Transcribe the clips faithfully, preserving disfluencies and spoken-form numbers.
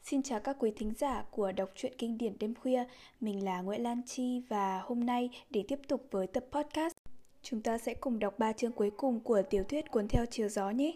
Xin chào các quý thính giả của Đọc truyện kinh điển đêm khuya. Mình là Nguyễn Lan Chi và hôm nay để tiếp tục với tập podcast, chúng ta sẽ cùng đọc ba chương cuối cùng của tiểu thuyết Cuốn theo chiều gió nhé.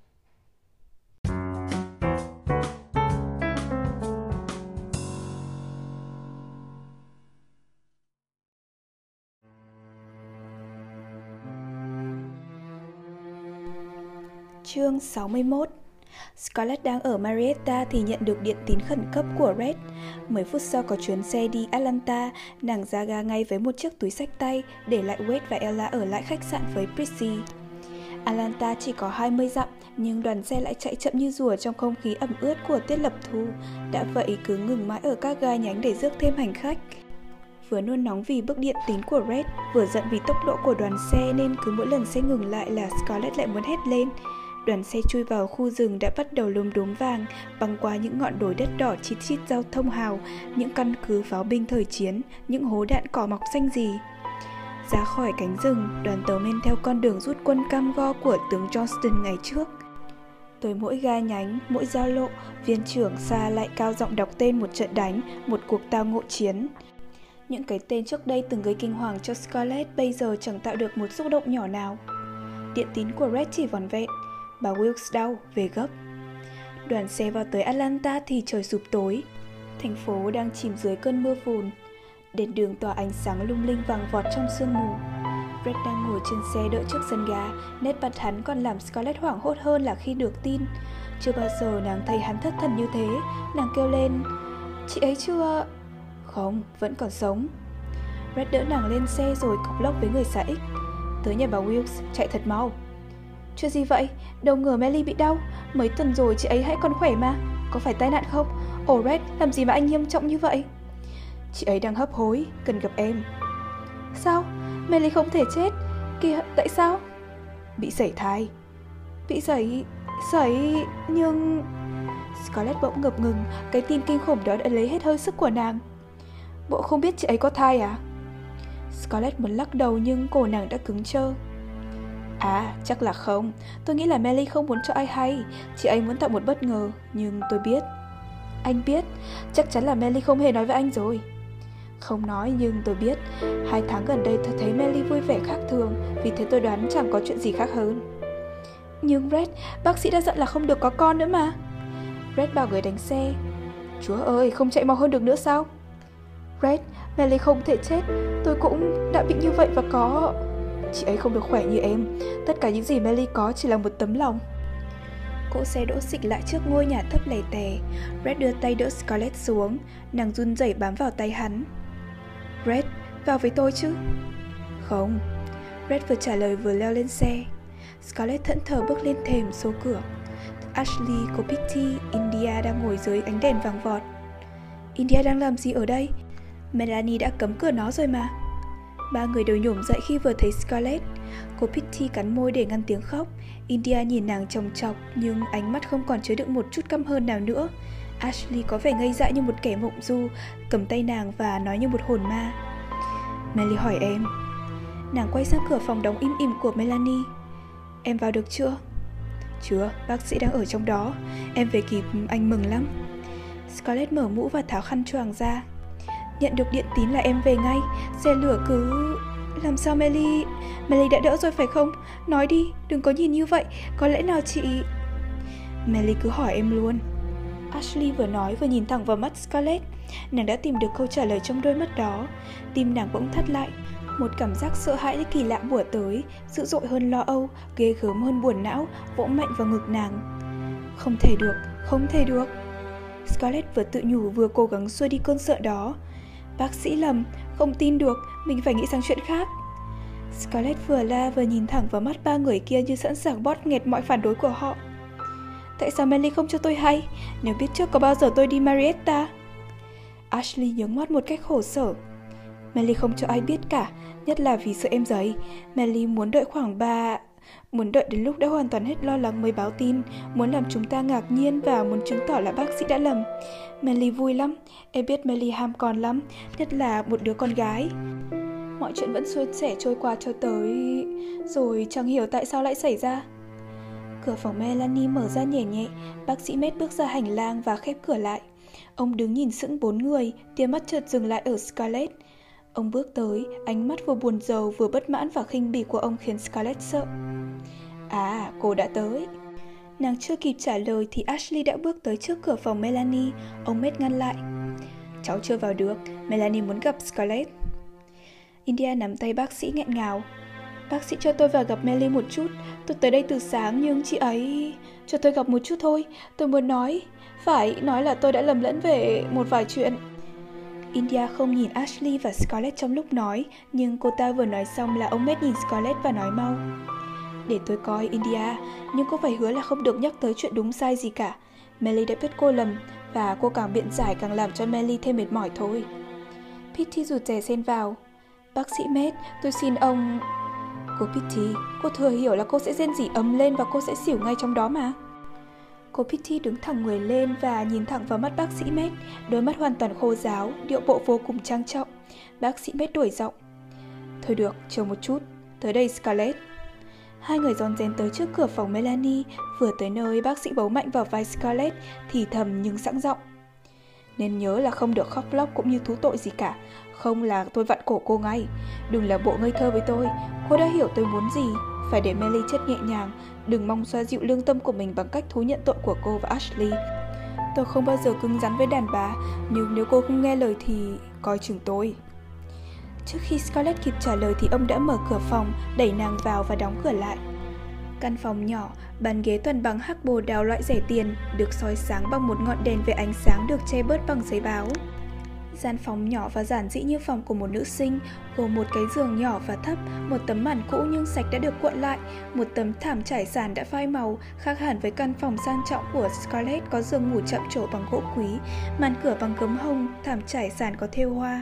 Chương sáu mươi mốt. Scarlett đang ở Marietta thì nhận được điện tín khẩn cấp của Red. Mười phút sau có chuyến xe đi Atlanta, nàng ra ga ngay với một chiếc túi xách tay, để lại Wade và Ella ở lại khách sạn với Prissy. Atlanta chỉ có hai mươi dặm, nhưng đoàn xe lại chạy chậm như rùa trong không khí ẩm ướt của tiết lập thu. Đã vậy cứ ngừng mãi ở các ga nhánh để rước thêm hành khách. Vừa nôn nóng vì bức điện tín của Red, vừa giận vì tốc độ của đoàn xe, nên cứ mỗi lần xe ngừng lại là Scarlett lại muốn hét lên. Đoàn xe chui vào khu rừng đã bắt đầu lốm đốm vàng, băng qua những ngọn đồi đất đỏ chít chít giao thông hào, những căn cứ pháo binh thời chiến, những hố đạn cỏ mọc xanh rì. Ra khỏi cánh rừng, đoàn tàu men theo con đường rút quân cam go của tướng Johnston ngày trước. Tới mỗi ga nhánh, mỗi giao lộ, viên trưởng xa lại cao giọng đọc tên một trận đánh, một cuộc tao ngộ chiến. Những cái tên trước đây từng gây kinh hoàng cho Scarlett bây giờ chẳng tạo được một xúc động nhỏ nào. Điện tín của Red chỉ vỏn vẹn. Bà Wilkes đau, về gấp. Đoàn xe vào tới Atlanta thì trời sụp tối. Thành phố đang chìm dưới cơn mưa phùn. Đèn đường tỏa ánh sáng lung linh vàng vọt trong sương mù. Red đang ngồi trên xe đợi trước sân ga. Nét mặt hắn còn làm Scarlett hoảng hốt hơn là khi được tin. Chưa bao giờ nàng thấy hắn thất thần như thế. Nàng kêu lên: "Chị ấy chưa..." "Không, vẫn còn sống." Red đỡ nàng lên xe rồi cộc lốc với người xã X: "Tới nhà bà Wilkes, chạy thật mau." "Chuyện gì vậy? Đâu ngờ Melly bị đau. Mấy tuần rồi chị ấy hãy còn khỏe mà. Có phải tai nạn không? Ồ Red, làm gì mà anh nghiêm trọng như vậy?" "Chị ấy đang hấp hối, cần gặp em." "Sao? Melly không thể chết. Kìa, tại sao?" "Bị sảy thai." "Bị sảy... sảy... nhưng..." Scarlett bỗng ngập ngừng. Cái tin kinh khủng đó đã lấy hết hơi sức của nàng. "Bộ không biết chị ấy có thai à?" Scarlett muốn lắc đầu nhưng cổ nàng đã cứng trơ. "À, chắc là không. Tôi nghĩ là Melly không muốn cho ai hay. Chị ấy muốn tạo một bất ngờ, nhưng tôi biết." "Anh biết? Chắc chắn là Melly không hề nói với anh rồi." "Không nói, nhưng tôi biết. Hai tháng gần đây tôi thấy Melly vui vẻ khác thường, vì thế tôi đoán chẳng có chuyện gì khác hơn." "Nhưng Red, bác sĩ đã dặn là không được có con nữa mà." Red bảo người đánh xe: "Chúa ơi, không chạy mau hơn được nữa sao?" "Red, Melly không thể chết. Tôi cũng đã bị như vậy và có..." "Chị ấy không được khỏe như em. Tất cả những gì Melly có chỉ là một tấm lòng." Cỗ xe đỗ xịch lại trước ngôi nhà thấp lẻ tè. Red đưa tay đỡ Scarlett xuống. Nàng run rẩy bám vào tay hắn. "Red, vào với tôi chứ." "Không." Red vừa trả lời vừa leo lên xe. Scarlett thẫn thờ bước lên thềm số cửa. Ashley, cô Pitty, India đang ngồi dưới ánh đèn vàng vọt. "India đang làm gì ở đây? Melanie đã cấm cửa nó rồi mà." Ba người đều nhổm dậy khi vừa thấy Scarlett. Cô Pitty cắn môi để ngăn tiếng khóc. India nhìn nàng chòng chọc, nhưng ánh mắt không còn chứa đựng một chút căm hờn nào nữa. Ashley có vẻ ngây dại như một kẻ mộng du, cầm tay nàng và nói như một hồn ma: "Melly hỏi em." Nàng quay sang cửa phòng đóng im ỉm của Melanie. "Em vào được chưa?" "Chưa, bác sĩ đang ở trong đó. Em về kịp anh mừng lắm." Scarlett mở mũ và tháo khăn choàng ra. "Nhận được điện tín là em về ngay. Xe lửa cứ... Làm sao Melly... Melly đã đỡ rồi phải không? Nói đi, đừng có nhìn như vậy. Có lẽ nào chị..." "Melly cứ hỏi em luôn." Ashley vừa nói vừa nhìn thẳng vào mắt Scarlett. Nàng đã tìm được câu trả lời trong đôi mắt đó. Tim nàng bỗng thắt lại. Một cảm giác sợ hãi kỳ lạ bủa tới, dữ dội hơn lo âu, ghê gớm hơn buồn não, vỗ mạnh vào ngực nàng. Không thể được, không thể được. Scarlett vừa tự nhủ vừa cố gắng xua đi cơn sợ đó. "Bác sĩ lầm, không tin được, mình phải nghĩ sang chuyện khác." Scarlett vừa la vừa nhìn thẳng vào mắt ba người kia như sẵn sàng bóp nghẹt mọi phản đối của họ. "Tại sao Melly không cho tôi hay? Nếu biết trước có bao giờ tôi đi Marietta?" Ashley nhướng mắt một cách khổ sở. "Melly không cho ai biết cả, nhất là vì sợ em giấy. Melly muốn đợi khoảng ba... Muốn đợi đến lúc đã hoàn toàn hết lo lắng mới báo tin, muốn làm chúng ta ngạc nhiên và muốn chứng tỏ là bác sĩ đã lầm. Melly vui lắm, em biết Melly ham con lắm, nhất là một đứa con gái." Mọi chuyện vẫn suôn sẻ trôi qua cho tới... Rồi chẳng hiểu tại sao lại xảy ra. Cửa phòng Melanie mở ra nhẹ nhẹ. Bác sĩ Med bước ra hành lang và khép cửa lại. Ông đứng nhìn sững bốn người, tia mắt chợt dừng lại ở Scarlett. Ông bước tới, ánh mắt vừa buồn rầu vừa bất mãn và khinh bỉ của ông khiến Scarlett sợ. À, cô đã tới. Nàng chưa kịp trả lời thì Ashley đã bước tới trước cửa phòng Melanie. Ông Matt ngăn lại. Cháu chưa vào được, Melanie muốn gặp Scarlett. India nắm tay bác sĩ nghẹn ngào. Bác sĩ cho tôi vào gặp Melly một chút. Tôi tới đây từ sáng nhưng chị ấy... Cho tôi gặp một chút thôi. Tôi muốn nói... Phải nói là tôi đã lầm lẫn về một vài chuyện. India không nhìn Ashley và Scarlett trong lúc nói. Nhưng cô ta vừa nói xong là ông Matt nhìn Scarlett và nói mau. Để tôi coi India. Nhưng cô phải hứa là không được nhắc tới chuyện đúng sai gì cả. Melly đã biết cô lầm. Và cô càng biện giải càng làm cho Melly thêm mệt mỏi thôi. Pitty rụt rè xen vào. Bác sĩ Matt, tôi xin ông... Cô Pitty, cô thừa hiểu là cô sẽ rên rỉ ầm lên và cô sẽ xỉu ngay trong đó mà. Cô Pitty đứng thẳng người lên và nhìn thẳng vào mắt bác sĩ Matt, đôi mắt hoàn toàn khô ráo, điệu bộ vô cùng trang trọng. Bác sĩ Matt đuổi giọng. Thôi được, chờ một chút, tới đây Scarlett. Hai người rón rén tới trước cửa phòng Melanie, vừa tới nơi bác sĩ bấu mạnh vào vai Scarlett, thì thầm nhưng sẵn giọng. Nên nhớ là không được khóc lóc cũng như thú tội gì cả, không là tôi vặn cổ cô ngay. Đừng làm bộ ngây thơ với tôi, cô đã hiểu tôi muốn gì. Phải để Melly chết nhẹ nhàng, đừng mong xoa dịu lương tâm của mình bằng cách thú nhận tội của cô và Ashley. Tôi không bao giờ cứng rắn với đàn bà, nhưng nếu cô không nghe lời thì coi chừng tôi. Trước khi Scarlett kịp trả lời thì ông đã mở cửa phòng, đẩy nàng vào và đóng cửa lại. Căn phòng nhỏ, bàn ghế toàn bằng hắc bồ đào loại rẻ tiền, được soi sáng bằng một ngọn đèn với ánh sáng được che bớt bằng giấy báo. Gian phòng nhỏ và giản dị như phòng của một nữ sinh, gồm một cái giường nhỏ và thấp, một tấm màn cũ nhưng sạch đã được cuộn lại, một tấm thảm trải sàn đã phai màu, khác hẳn với căn phòng sang trọng của Scarlett có giường ngủ chạm trổ bằng gỗ quý, màn cửa bằng gấm hồng, thảm trải sàn có thêu hoa.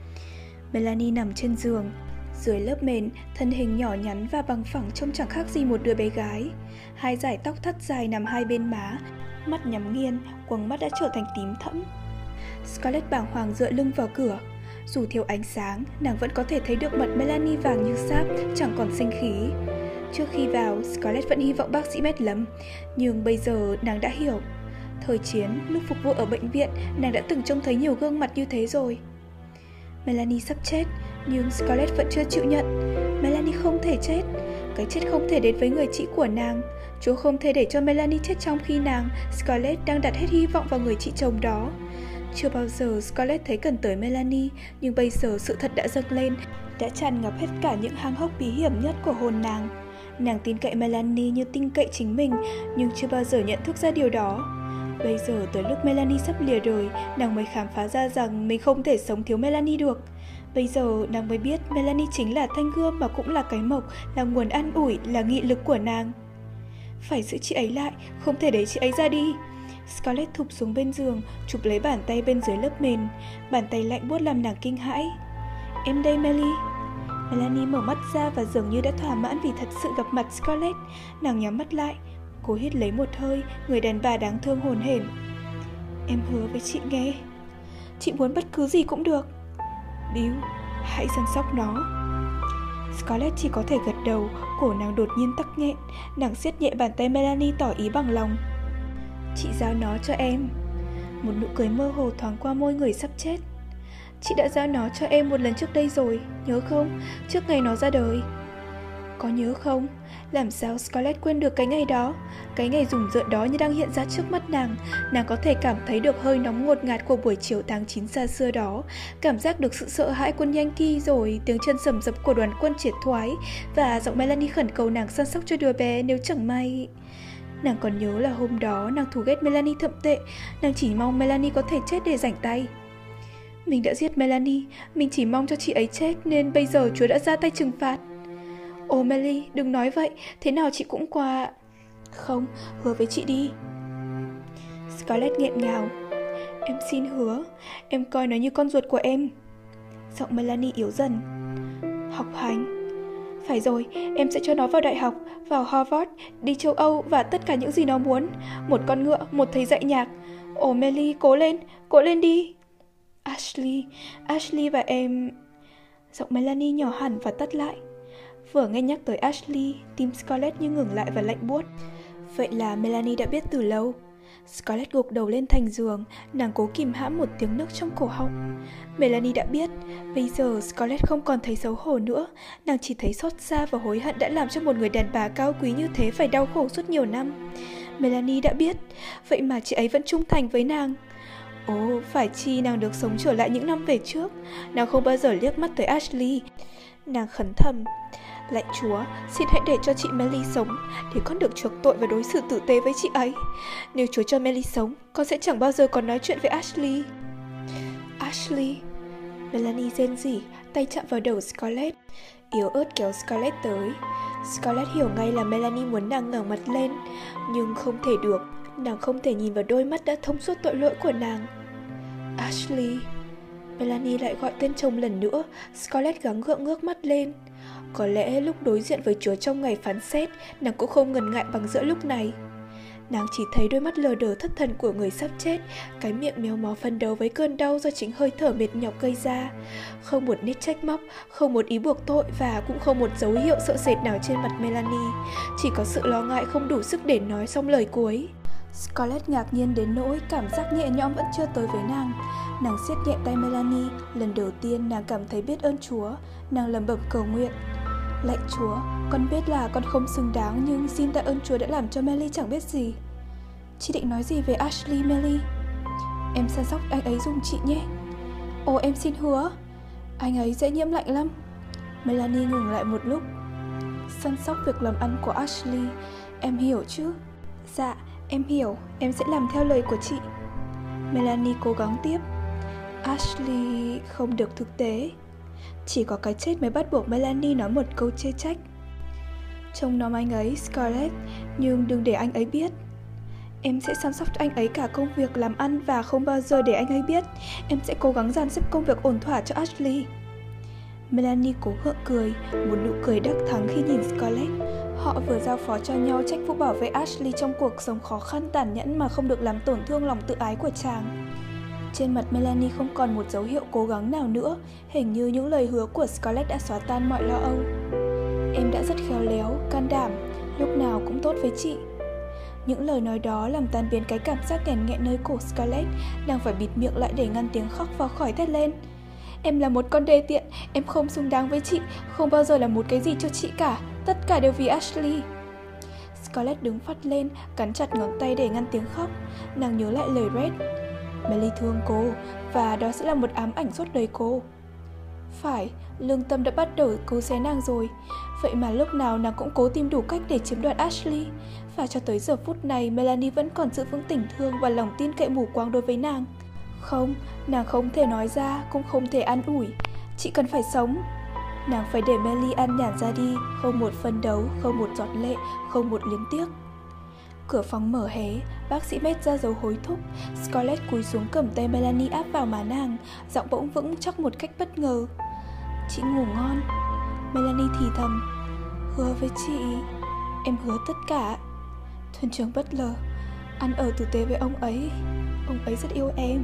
Melanie nằm trên giường. Dưới lớp mền, thân hình nhỏ nhắn và bằng phẳng trông chẳng khác gì một đứa bé gái. Hai dải tóc thắt dài nằm hai bên má, mắt nhắm nghiền, quầng mắt đã trở thành tím thẫm. Scarlett bàng hoàng dựa lưng vào cửa. Dù thiếu ánh sáng, nàng vẫn có thể thấy được mặt Melanie vàng như sáp, chẳng còn sinh khí. Trước khi vào, Scarlett vẫn hy vọng bác sĩ Matt lầm, nhưng bây giờ nàng đã hiểu. Thời chiến, lúc phục vụ ở bệnh viện, nàng đã từng trông thấy nhiều gương mặt như thế rồi. Melanie sắp chết, nhưng Scarlett vẫn chưa chịu nhận. Melanie không thể chết. Cái chết không thể đến với người chị của nàng. Chúa không thể để cho Melanie chết trong khi nàng, Scarlett, đang đặt hết hy vọng vào người chị chồng đó. Chưa bao giờ Scarlett thấy cần tới Melanie, nhưng bây giờ sự thật đã dâng lên, đã tràn ngập hết cả những hang hốc bí hiểm nhất của hồn nàng. Nàng tin cậy Melanie như tin cậy chính mình, nhưng chưa bao giờ nhận thức ra điều đó. Bây giờ tới lúc Melanie sắp lìa đời, nàng mới khám phá ra rằng mình không thể sống thiếu Melanie được. Bây giờ nàng mới biết Melanie chính là thanh gươm mà cũng là cái mộc, là nguồn an ủi, là nghị lực của nàng. Phải giữ chị ấy lại, không thể để chị ấy ra đi. Scarlett thụp xuống bên giường, chụp lấy bàn tay bên dưới lớp mền. Bàn tay lạnh buốt làm nàng kinh hãi. Em đây Melly. Melanie mở mắt ra và dường như đã thỏa mãn vì thật sự gặp mặt Scarlett. Nàng nhắm mắt lại. Cô hít lấy một hơi, người đàn bà đáng thương hồn hển. Em hứa với chị nghe. Chị muốn bất cứ gì cũng được. Bill, hãy săn sóc nó. Scarlett chỉ có thể gật đầu, cổ nàng đột nhiên tắc nghẹn. Nàng siết nhẹ bàn tay Melanie tỏ ý bằng lòng. Chị giao nó cho em. Một nụ cười mơ hồ thoáng qua môi người sắp chết. Chị đã giao nó cho em một lần trước đây rồi, nhớ không? Trước ngày nó ra đời. Có nhớ không? Làm sao Scarlett quên được cái ngày đó? Cái ngày rùng rợn đó như đang hiện ra trước mắt nàng. Nàng có thể cảm thấy được hơi nóng ngột ngạt của buổi chiều tháng chín xa xưa đó, cảm giác được sự sợ hãi quân Yankee, rồi tiếng chân sầm sập của đoàn quân triệt thoái, và giọng Melanie khẩn cầu nàng săn sóc cho đứa bé nếu chẳng may. Nàng còn nhớ là hôm đó nàng thù ghét Melanie thậm tệ. Nàng chỉ mong Melanie có thể chết để rảnh tay. Mình đã giết Melanie, mình chỉ mong cho chị ấy chết, nên bây giờ Chúa đã ra tay trừng phạt. Ô Melly, đừng nói vậy, thế nào chị cũng qua... Không, hứa với chị đi. Scarlett nghẹn ngào. Em xin hứa, em coi nó như con ruột của em. Giọng Melanie yếu dần. Học hành. Phải rồi, em sẽ cho nó vào đại học, vào Harvard, đi châu Âu và tất cả những gì nó muốn. Một con ngựa, một thầy dạy nhạc. Ồ Melly, cố lên, cố lên đi. Ashley, Ashley và em... Giọng Melanie nhỏ hẳn và tắt lại. Vừa nghe nhắc tới Ashley, tim Scarlett như ngừng lại và lạnh buốt. Vậy là Melanie đã biết từ lâu. Scarlett gục đầu lên thành giường, nàng cố kìm hãm một tiếng nấc trong cổ họng. Melanie đã biết, bây giờ Scarlett không còn thấy xấu hổ nữa, nàng chỉ thấy xót xa và hối hận đã làm cho một người đàn bà cao quý như thế phải đau khổ suốt nhiều năm. Melanie đã biết, vậy mà chị ấy vẫn trung thành với nàng. Ồ, phải chi nàng được sống trở lại những năm về trước. Nàng không bao giờ liếc mắt tới Ashley. Nàng khấn thầm, lạy Chúa, xin hãy để cho chị Melly sống, để con được chuộc tội và đối xử tử tế với chị ấy. Nếu Chúa cho Melly sống, con sẽ chẳng bao giờ còn nói chuyện với Ashley. Ashley. Melanie rên rỉ, tay chạm vào đầu Scarlett, yếu ớt kéo Scarlett tới. Scarlett hiểu ngay là Melanie muốn nàng ngẩng mặt lên, nhưng không thể được. Nàng không thể nhìn vào đôi mắt đã thông suốt tội lỗi của nàng. Ashley. Melanie lại gọi tên chồng lần nữa. Scarlett gắng gượng ngước mắt lên. Có lẽ lúc đối diện với Chúa trong ngày phán xét, nàng cũng không ngần ngại bằng giữa lúc này. Nàng chỉ thấy đôi mắt lờ đờ thất thần của người sắp chết, cái miệng méo mó phấn đấu với cơn đau do chính hơi thở mệt nhọc gây ra. Không một nét trách móc, không một ý buộc tội và cũng không một dấu hiệu sợ sệt nào trên mặt Melanie. Chỉ có sự lo ngại không đủ sức để nói xong lời cuối. Scarlett ngạc nhiên đến nỗi cảm giác nhẹ nhõm vẫn chưa tới với nàng. Nàng siết nhẹ tay Melanie. Lần đầu tiên nàng cảm thấy biết ơn Chúa. Nàng lẩm bẩm cầu nguyện, lạy Chúa, con biết là con không xứng đáng, nhưng xin tạ ơn Chúa đã làm cho Melly chẳng biết gì. Chị định nói gì về Ashley, Melly? Em săn sóc anh ấy giùm chị nhé. Ồ, em xin hứa. Anh ấy dễ nhiễm lạnh lắm. Melanie ngừng lại một lúc. Săn sóc việc làm ăn của Ashley, em hiểu chứ? Dạ, em hiểu, em sẽ làm theo lời của chị. Melanie cố gắng tiếp. Ashley không được thực tế. Chỉ có cái chết mới bắt buộc Melanie nói một câu chê trách. Trông nom anh ấy, Scarlett, nhưng đừng để anh ấy biết. Em sẽ chăm sóc cho anh ấy cả công việc làm ăn và không bao giờ để anh ấy biết. Em sẽ cố gắng dàn xếp công việc ổn thỏa cho Ashley. Melanie cố gượng cười, một nụ cười đắc thắng khi nhìn Scarlett. Họ vừa giao phó cho nhau trách vụ bảo vệ Ashley trong cuộc sống khó khăn tàn nhẫn mà không được làm tổn thương lòng tự ái của chàng. Trên mặt Melanie không còn một dấu hiệu cố gắng nào nữa, hình như những lời hứa của Scarlett đã xóa tan mọi lo âu. Em đã rất khéo léo, can đảm, lúc nào cũng tốt với chị. Những lời nói đó làm tan biến cái cảm giác nghẹn nghẹn nơi cổ Scarlett. Nàng phải bịt miệng lại để ngăn tiếng khóc và khỏi thét lên. Em là một con đê tiện, em không xứng đáng với chị, không bao giờ là một cái gì cho chị cả, tất cả đều vì Ashley. Scarlett đứng phắt lên, cắn chặt ngón tay để ngăn tiếng khóc. Nàng nhớ lại lời Red. Melly thương cô, và đó sẽ là một ám ảnh suốt đời cô. Phải, lương tâm đã bắt đầu cứu xé nàng rồi. Vậy mà lúc nào nàng cũng cố tìm đủ cách để chiếm đoạt Ashley. Và cho tới giờ phút này, Melanie vẫn còn giữ vững tình thương và lòng tin cậy mù quáng đối với nàng. Không, nàng không thể nói ra, cũng không thể an ủi. Chị cần phải sống. Nàng phải để Melly an nhàn ra đi, không một phân đấu, không một giọt lệ, không một luyến tiếc. Cửa phòng mở hé, bác sĩ Med ra dấu hối thúc. Scarlett cúi xuống cầm tay Melanie áp vào má nàng, giọng bỗng vững chắc một cách bất ngờ. Chị ngủ ngon. Melanie thì thầm, hứa với chị, em hứa tất cả. Thuyền trưởng Butler, ăn ở tử tế với ông ấy, ông ấy rất yêu em.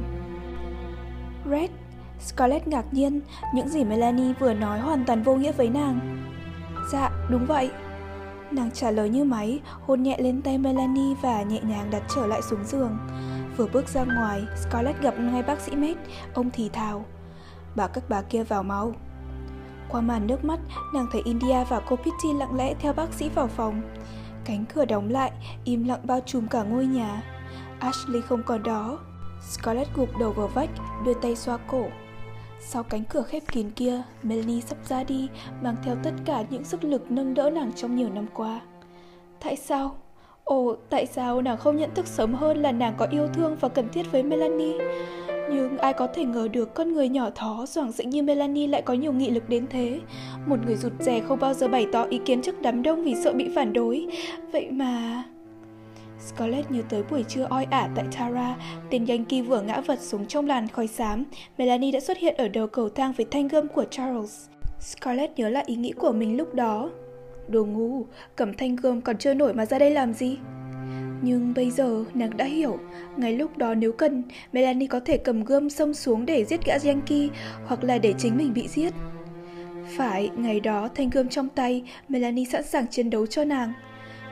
Red. Scarlett ngạc nhiên, những gì Melanie vừa nói hoàn toàn vô nghĩa với nàng. Dạ, đúng vậy. Nàng trả lời như máy, hôn nhẹ lên tay Melanie và nhẹ nhàng đặt trở lại xuống giường. Vừa bước ra ngoài, Scarlett gặp ngay bác sĩ Med. Ông thì thào, bảo các bà kia vào mau. Qua màn nước mắt, nàng thấy India và cô Pitty lặng lẽ theo bác sĩ vào phòng. Cánh cửa đóng lại, im lặng bao trùm cả ngôi nhà. Ashley không còn đó. Scarlett gục đầu vào vách, đưa tay xoa cổ. Sau cánh cửa khép kín kia, Melanie sắp ra đi, mang theo tất cả những sức lực nâng đỡ nàng trong nhiều năm qua. Tại sao? Ồ, tại sao nàng không nhận thức sớm hơn là nàng có yêu thương và cần thiết với Melanie? Nhưng ai có thể ngờ được con người nhỏ thó, xoảng xĩnh như Melanie lại có nhiều nghị lực đến thế. Một người rụt rè không bao giờ bày tỏ ý kiến trước đám đông vì sợ bị phản đối. Vậy mà... Scarlett nhớ tới buổi trưa oi ả tại Tara, tên Yankee vừa ngã vật xuống trong làn khói xám. Melanie đã xuất hiện ở đầu cầu thang với thanh gươm của Charles. Scarlett nhớ lại ý nghĩ của mình lúc đó. Đồ ngu, cầm thanh gươm còn chưa nổi mà ra đây làm gì? Nhưng bây giờ nàng đã hiểu, ngay lúc đó nếu cần, Melanie có thể cầm gươm xông xuống để giết gã Yankee, hoặc là để chính mình bị giết. Phải, ngày đó thanh gươm trong tay, Melanie sẵn sàng chiến đấu cho nàng.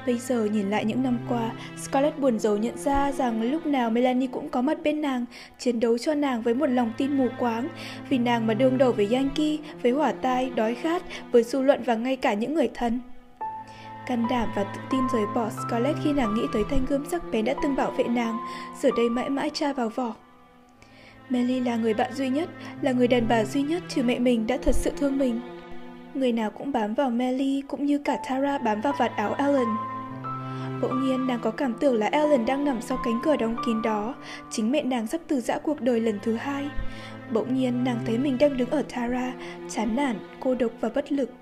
Bây giờ nhìn lại những năm qua, Scarlett buồn rầu nhận ra rằng lúc nào Melanie cũng có mặt bên nàng, chiến đấu cho nàng với một lòng tin mù quáng, vì nàng mà đương đầu với Yankee, với hỏa tai, đói khát, với dư luận và ngay cả những người thân. Can đảm và tự tin rời bỏ Scarlett khi nàng nghĩ tới thanh gươm sắc bén đã từng bảo vệ nàng, giờ đây mãi mãi tra vào vỏ. Melly là người bạn duy nhất, là người đàn bà duy nhất trừ mẹ mình đã thật sự thương mình. Người nào cũng bám vào Melly cũng như cả Tara bám vào vạt áo Alan. Bỗng nhiên nàng có cảm tưởng là Alan đang nằm sau cánh cửa đóng kín đó, chính mẹ nàng sắp từ giã cuộc đời lần thứ hai. Bỗng nhiên nàng thấy mình đang đứng ở Tara, chán nản, cô độc và bất lực.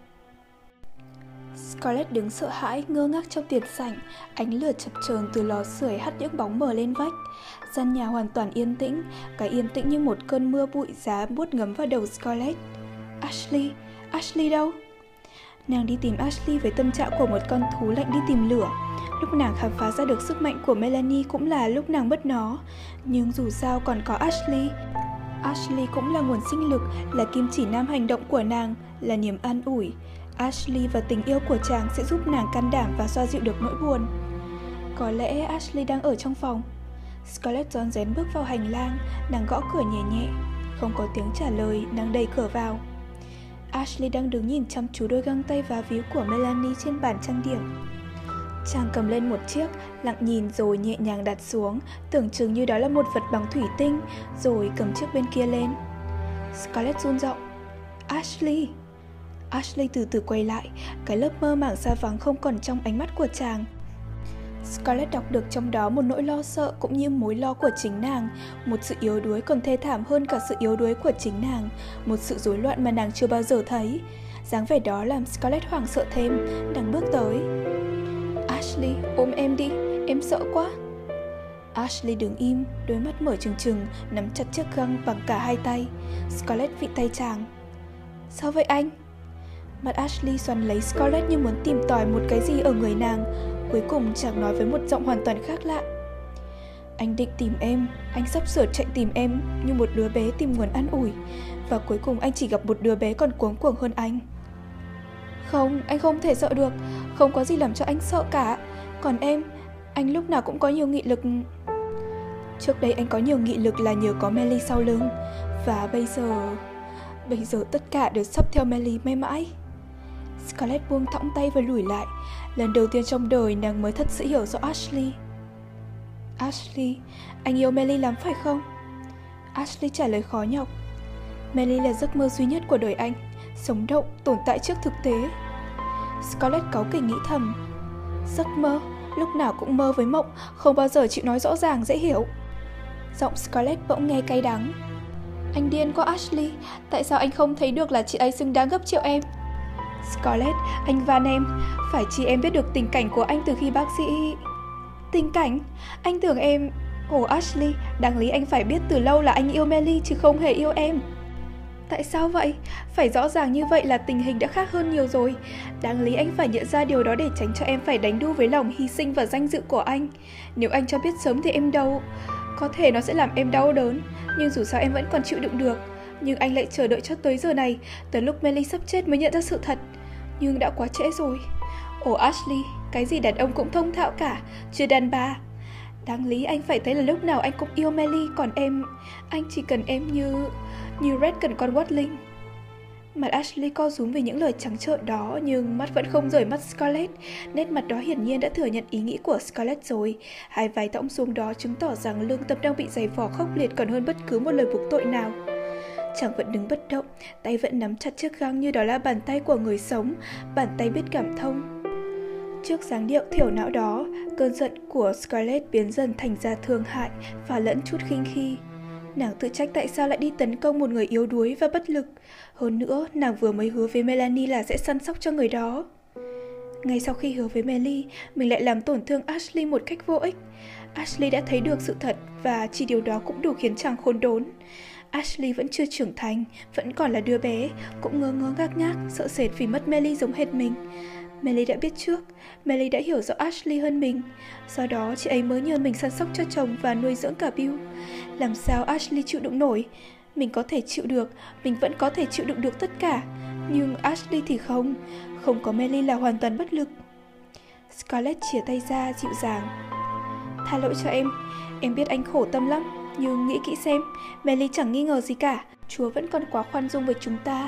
Scarlett đứng sợ hãi, ngơ ngác trong tiền sảnh, ánh lửa chập chờn từ lò sưởi hắt những bóng mờ lên vách. Gian nhà hoàn toàn yên tĩnh, cái yên tĩnh như một cơn mưa bụi giá buốt ngấm vào đầu Scarlett. Ashley, Ashley đâu? Nàng đi tìm Ashley với tâm trạng của một con thú lạnh đi tìm lửa. Lúc nàng khám phá ra được sức mạnh của Melanie cũng là lúc nàng mất nó. Nhưng dù sao còn có Ashley. Ashley cũng là nguồn sinh lực, là kim chỉ nam hành động của nàng, là niềm an ủi. Ashley và tình yêu của chàng sẽ giúp nàng can đảm và xoa dịu được nỗi buồn. Có lẽ Ashley đang ở trong phòng. Scarlett rón rén bước vào hành lang, nàng gõ cửa nhẹ nhẹ. Không có tiếng trả lời, nàng đẩy cửa vào. Ashley đang đứng nhìn chăm chú đôi găng tay và víu của Melanie trên bàn trang điểm. Chàng cầm lên một chiếc, lặng nhìn rồi nhẹ nhàng đặt xuống, tưởng chừng như đó là một vật bằng thủy tinh, rồi cầm chiếc bên kia lên. Scarlett run giọng. Ashley! Ashley từ từ quay lại, cái lớp mơ màng xa vắng không còn trong ánh mắt của chàng. Scarlett đọc được trong đó một nỗi lo sợ cũng như mối lo của chính nàng, một sự yếu đuối còn thê thảm hơn cả sự yếu đuối của chính nàng, một sự rối loạn mà nàng chưa bao giờ thấy. Dáng vẻ đó làm Scarlett hoảng sợ thêm, nàng bước tới. Ashley, ôm em đi, em sợ quá. Ashley đứng im, đôi mắt mở trừng trừng, nắm chặt chiếc găng bằng cả hai tay. Scarlett vịn tay chàng. Sao vậy anh? Mặt Ashley xoắn lấy Scarlett như muốn tìm tòi một cái gì ở người nàng. Cuối cùng chàng nói với một giọng hoàn toàn khác lạ. Anh định tìm em, anh sắp sửa chạy tìm em như một đứa bé tìm nguồn an ủi. Và cuối cùng anh chỉ gặp một đứa bé còn cuống cuồng hơn anh. Không, anh không thể sợ được. Không có gì làm cho anh sợ cả. Còn em, anh lúc nào cũng có nhiều nghị lực. Trước đây anh có nhiều nghị lực là nhờ có Melly sau lưng. Và bây giờ... Bây giờ tất cả đều sắp theo Melly mãi mãi. Scarlett buông thõng tay và lùi lại. Lần đầu tiên trong đời nàng mới thật sự hiểu rõ Ashley. Ashley, anh yêu Melly lắm phải không? Ashley trả lời khó nhọc. Melly là giấc mơ duy nhất của đời anh, sống động, tồn tại trước thực tế. Scarlett cáu kỉnh nghĩ thầm. Giấc mơ, lúc nào cũng mơ với mộng, không bao giờ chịu nói rõ ràng dễ hiểu. Giọng Scarlett bỗng nghe cay đắng. Anh điên quá Ashley, tại sao anh không thấy được là chị ấy xứng đáng gấp triệu em? Scarlett, anh van em, phải chi em biết được tình cảnh của anh từ khi bác sĩ... Tình cảnh? Anh tưởng em... Ồ Ashley, đáng lý anh phải biết từ lâu là anh yêu Melly chứ không hề yêu em. Tại sao vậy? Phải rõ ràng như vậy là tình hình đã khác hơn nhiều rồi. Đáng lý anh phải nhận ra điều đó để tránh cho em phải đánh đu với lòng hy sinh và danh dự của anh. Nếu anh cho biết sớm thì em đâu... Có thể nó sẽ làm em đau đớn, nhưng dù sao em vẫn còn chịu đựng được. Nhưng anh lại chờ đợi cho tới giờ này, tới lúc Melly sắp chết mới nhận ra sự thật. Nhưng đã quá trễ rồi. Ồ Ashley, cái gì đàn ông cũng thông thạo cả, chưa đàn bà. Đáng lý anh phải thấy là lúc nào anh cũng yêu Melly, còn em... Anh chỉ cần em như... Như Red cần con Watling. Mặt Ashley co rúm vì những lời trắng trợn đó, nhưng mắt vẫn không rời mắt Scarlett. Nét mặt đó hiển nhiên đã thừa nhận ý nghĩ của Scarlett rồi. Hai vai thõng xuống đó chứng tỏ rằng lương tâm đang bị giày vò khốc liệt còn hơn bất cứ một lời buộc tội nào. Chàng vẫn đứng bất động, tay vẫn nắm chặt chiếc găng như đó là bàn tay của người sống, bàn tay biết cảm thông. Trước dáng điệu thiểu não đó, cơn giận của Scarlett biến dần thành ra thương hại và lẫn chút khinh khi. Nàng tự trách tại sao lại đi tấn công một người yếu đuối và bất lực. Hơn nữa, nàng vừa mới hứa với Melanie là sẽ săn sóc cho người đó. Ngay sau khi hứa với Melly, mình lại làm tổn thương Ashley một cách vô ích. Ashley đã thấy được sự thật và chỉ điều đó cũng đủ khiến chàng khốn đốn. Ashley vẫn chưa trưởng thành, vẫn còn là đứa bé, cũng ngơ ngơ ngác ngác, sợ sệt vì mất Melly giống hệt mình. Melly đã biết trước, Melly đã hiểu rõ Ashley hơn mình. Do đó chị ấy mới nhờ mình săn sóc cho chồng và nuôi dưỡng cả Bill. Làm sao Ashley chịu đựng nổi? Mình có thể chịu được, mình vẫn có thể chịu đựng được tất cả. Nhưng Ashley thì không, không có Melly là hoàn toàn bất lực. Scarlett chìa tay ra dịu dàng. Tha lỗi cho em, em biết anh khổ tâm lắm, nhưng nghĩ kỹ xem, Melly chẳng nghi ngờ gì cả, Chúa vẫn còn quá khoan dung với chúng ta.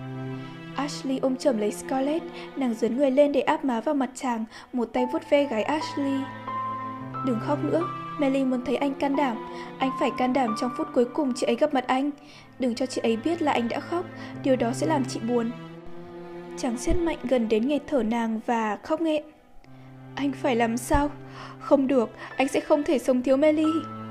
Ashley ôm chầm lấy Scarlett, nàng dướn người lên để áp má vào mặt chàng, một tay vuốt ve gáy Ashley. Đừng khóc nữa, Melly muốn thấy anh can đảm, anh phải can đảm trong phút cuối cùng chị ấy gặp mặt anh. Đừng cho chị ấy biết là anh đã khóc, điều đó sẽ làm chị buồn. Chàng siết mạnh gần đến nghẹt thở nàng và khóc nghẹn. Anh phải làm sao? Không được, anh sẽ không thể sống thiếu Melly.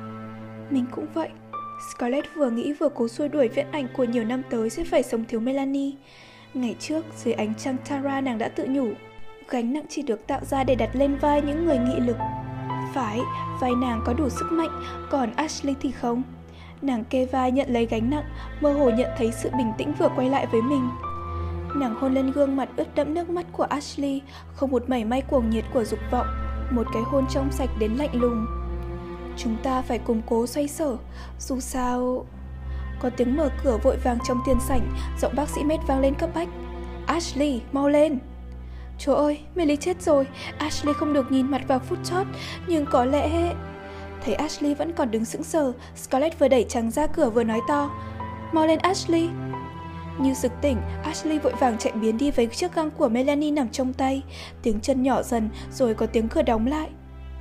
Mình cũng vậy. Scarlett vừa nghĩ vừa cố xua đuổi viễn ảnh của nhiều năm tới sẽ phải sống thiếu Melanie. Ngày trước, dưới ánh trăng Tara nàng đã tự nhủ, gánh nặng chỉ được tạo ra để đặt lên vai những người nghị lực. Phải, vai nàng có đủ sức mạnh, còn Ashley thì không. Nàng kê vai nhận lấy gánh nặng, mơ hồ nhận thấy sự bình tĩnh vừa quay lại với mình. Nàng hôn lên gương mặt ướt đẫm nước mắt của Ashley, không một mảy may cuồng nhiệt của dục vọng, một cái hôn trong sạch đến lạnh lùng. Chúng ta phải cùng cố xoay sở, dù sao... Có tiếng mở cửa vội vàng trong tiền sảnh, giọng bác sĩ Med vang lên cấp bách. Ashley, mau lên! Trời ơi, Melly chết rồi, Ashley không được nhìn mặt vào phút chót, nhưng có lẽ... Thấy Ashley vẫn còn đứng sững sờ, Scarlett vừa đẩy chàng ra cửa vừa nói to. Mau lên Ashley! Như sực tỉnh, Ashley vội vàng chạy biến đi với chiếc găng của Melanie nằm trong tay. Tiếng chân nhỏ dần, rồi có tiếng cửa đóng lại.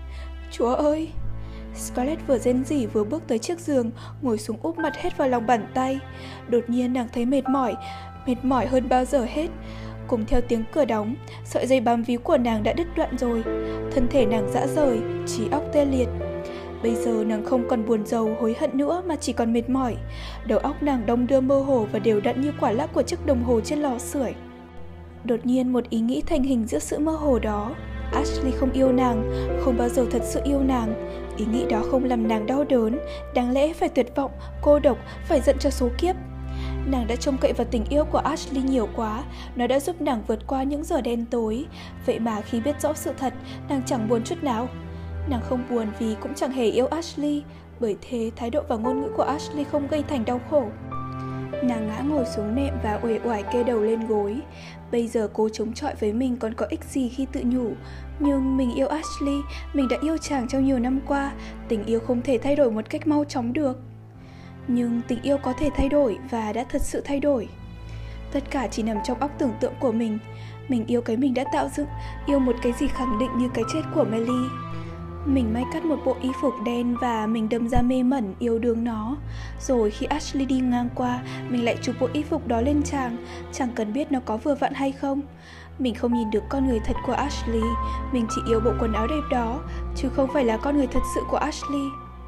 Chúa ơi! Scarlett vừa rên rỉ vừa bước tới chiếc giường, ngồi xuống úp mặt hết vào lòng bàn tay. Đột nhiên nàng thấy mệt mỏi, mệt mỏi hơn bao giờ hết. Cùng theo tiếng cửa đóng, sợi dây bám víu của nàng đã đứt đoạn rồi. Thân thể nàng rã rời, trí óc tê liệt. Bây giờ nàng không còn buồn rầu hối hận nữa mà chỉ còn mệt mỏi. Đầu óc nàng đong đưa mơ hồ và đều đặn như quả lắc của chiếc đồng hồ trên lò sưởi. Đột nhiên một ý nghĩ thành hình giữa sự mơ hồ đó. Ashley không yêu nàng, không bao giờ thật sự yêu nàng. Ý nghĩ đó không làm nàng đau đớn, đáng lẽ phải tuyệt vọng, cô độc, phải giận cho số kiếp. Nàng đã trông cậy vào tình yêu của Ashley nhiều quá, nó đã giúp nàng vượt qua những giờ đen tối. Vậy mà khi biết rõ sự thật, nàng chẳng buồn chút nào. Nàng không buồn vì cũng chẳng hề yêu Ashley, bởi thế thái độ và ngôn ngữ của Ashley không gây thành đau khổ. Nàng ngã ngồi xuống nệm và uể oải kê đầu lên gối. Bây giờ cố chống chọi với mình còn có ích gì khi tự nhủ. Nhưng mình yêu Ashley, mình đã yêu chàng trong nhiều năm qua. Tình yêu không thể thay đổi một cách mau chóng được. Nhưng tình yêu có thể thay đổi và đã thật sự thay đổi. Tất cả chỉ nằm trong óc tưởng tượng của mình. Mình yêu cái mình đã tạo dựng, yêu một cái gì khẳng định như cái chết của Melly. Mình may cắt một bộ y phục đen và mình đâm ra mê mẩn yêu đương nó. Rồi khi Ashley đi ngang qua, mình lại chụp bộ y phục đó lên chàng, chẳng cần biết nó có vừa vặn hay không. Mình không nhìn được con người thật của Ashley, mình chỉ yêu bộ quần áo đẹp đó, chứ không phải là con người thật sự của Ashley.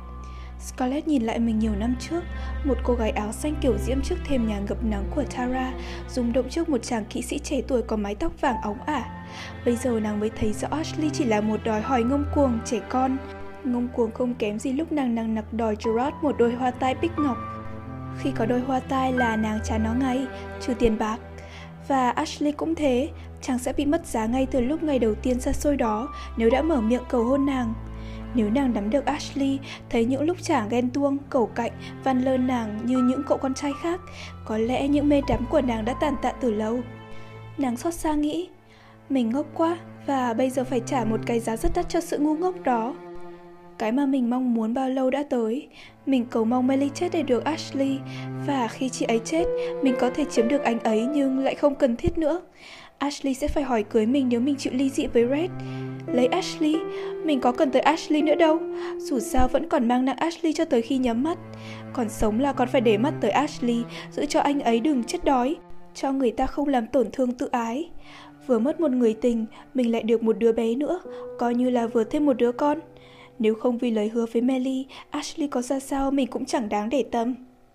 Scarlett nhìn lại mình nhiều năm trước, một cô gái áo xanh kiểu diễm trước thềm nhà ngập nắng của Tara, rung động trước một chàng kỹ sĩ trẻ tuổi có mái tóc vàng óng ả. Bây giờ nàng mới thấy rõ Ashley chỉ là một đòi hỏi ngông cuồng trẻ con. Ngông cuồng không kém gì lúc nàng nằng nặc đòi Gerard một đôi hoa tai bích ngọc. Khi có đôi hoa tai là nàng trả nó ngay, trừ tiền bạc. Và Ashley cũng thế, chàng sẽ bị mất giá ngay từ lúc ngày đầu tiên xa xôi đó nếu đã mở miệng cầu hôn nàng. Nếu nàng nắm được Ashley, thấy những lúc chàng ghen tuông, cẩu cạnh, van lơn nàng như những cậu con trai khác, có lẽ những mê đắm của nàng đã tàn tạ từ lâu. Nàng xót xa nghĩ, mình ngốc quá và bây giờ phải trả một cái giá rất đắt cho sự ngu ngốc đó. Cái mà mình mong muốn bao lâu đã tới. Mình cầu mong Melly chết để được Ashley, và khi chị ấy chết, mình có thể chiếm được anh ấy nhưng lại không cần thiết nữa. Ashley sẽ phải hỏi cưới mình nếu mình chịu ly dị với Red. Lấy Ashley, mình có cần tới Ashley nữa đâu. Dù sao vẫn còn mang nặng Ashley cho tới khi nhắm mắt. Còn sống là còn phải để mắt tới Ashley, giữ cho anh ấy đừng chết đói, cho người ta không làm tổn thương tự ái. Vừa mất một người tình, mình lại được một đứa bé nữa, coi như là vừa thêm một đứa con. Nếu không vì lời hứa với Melly, Ashley có ra sao mình cũng chẳng đáng để tâm.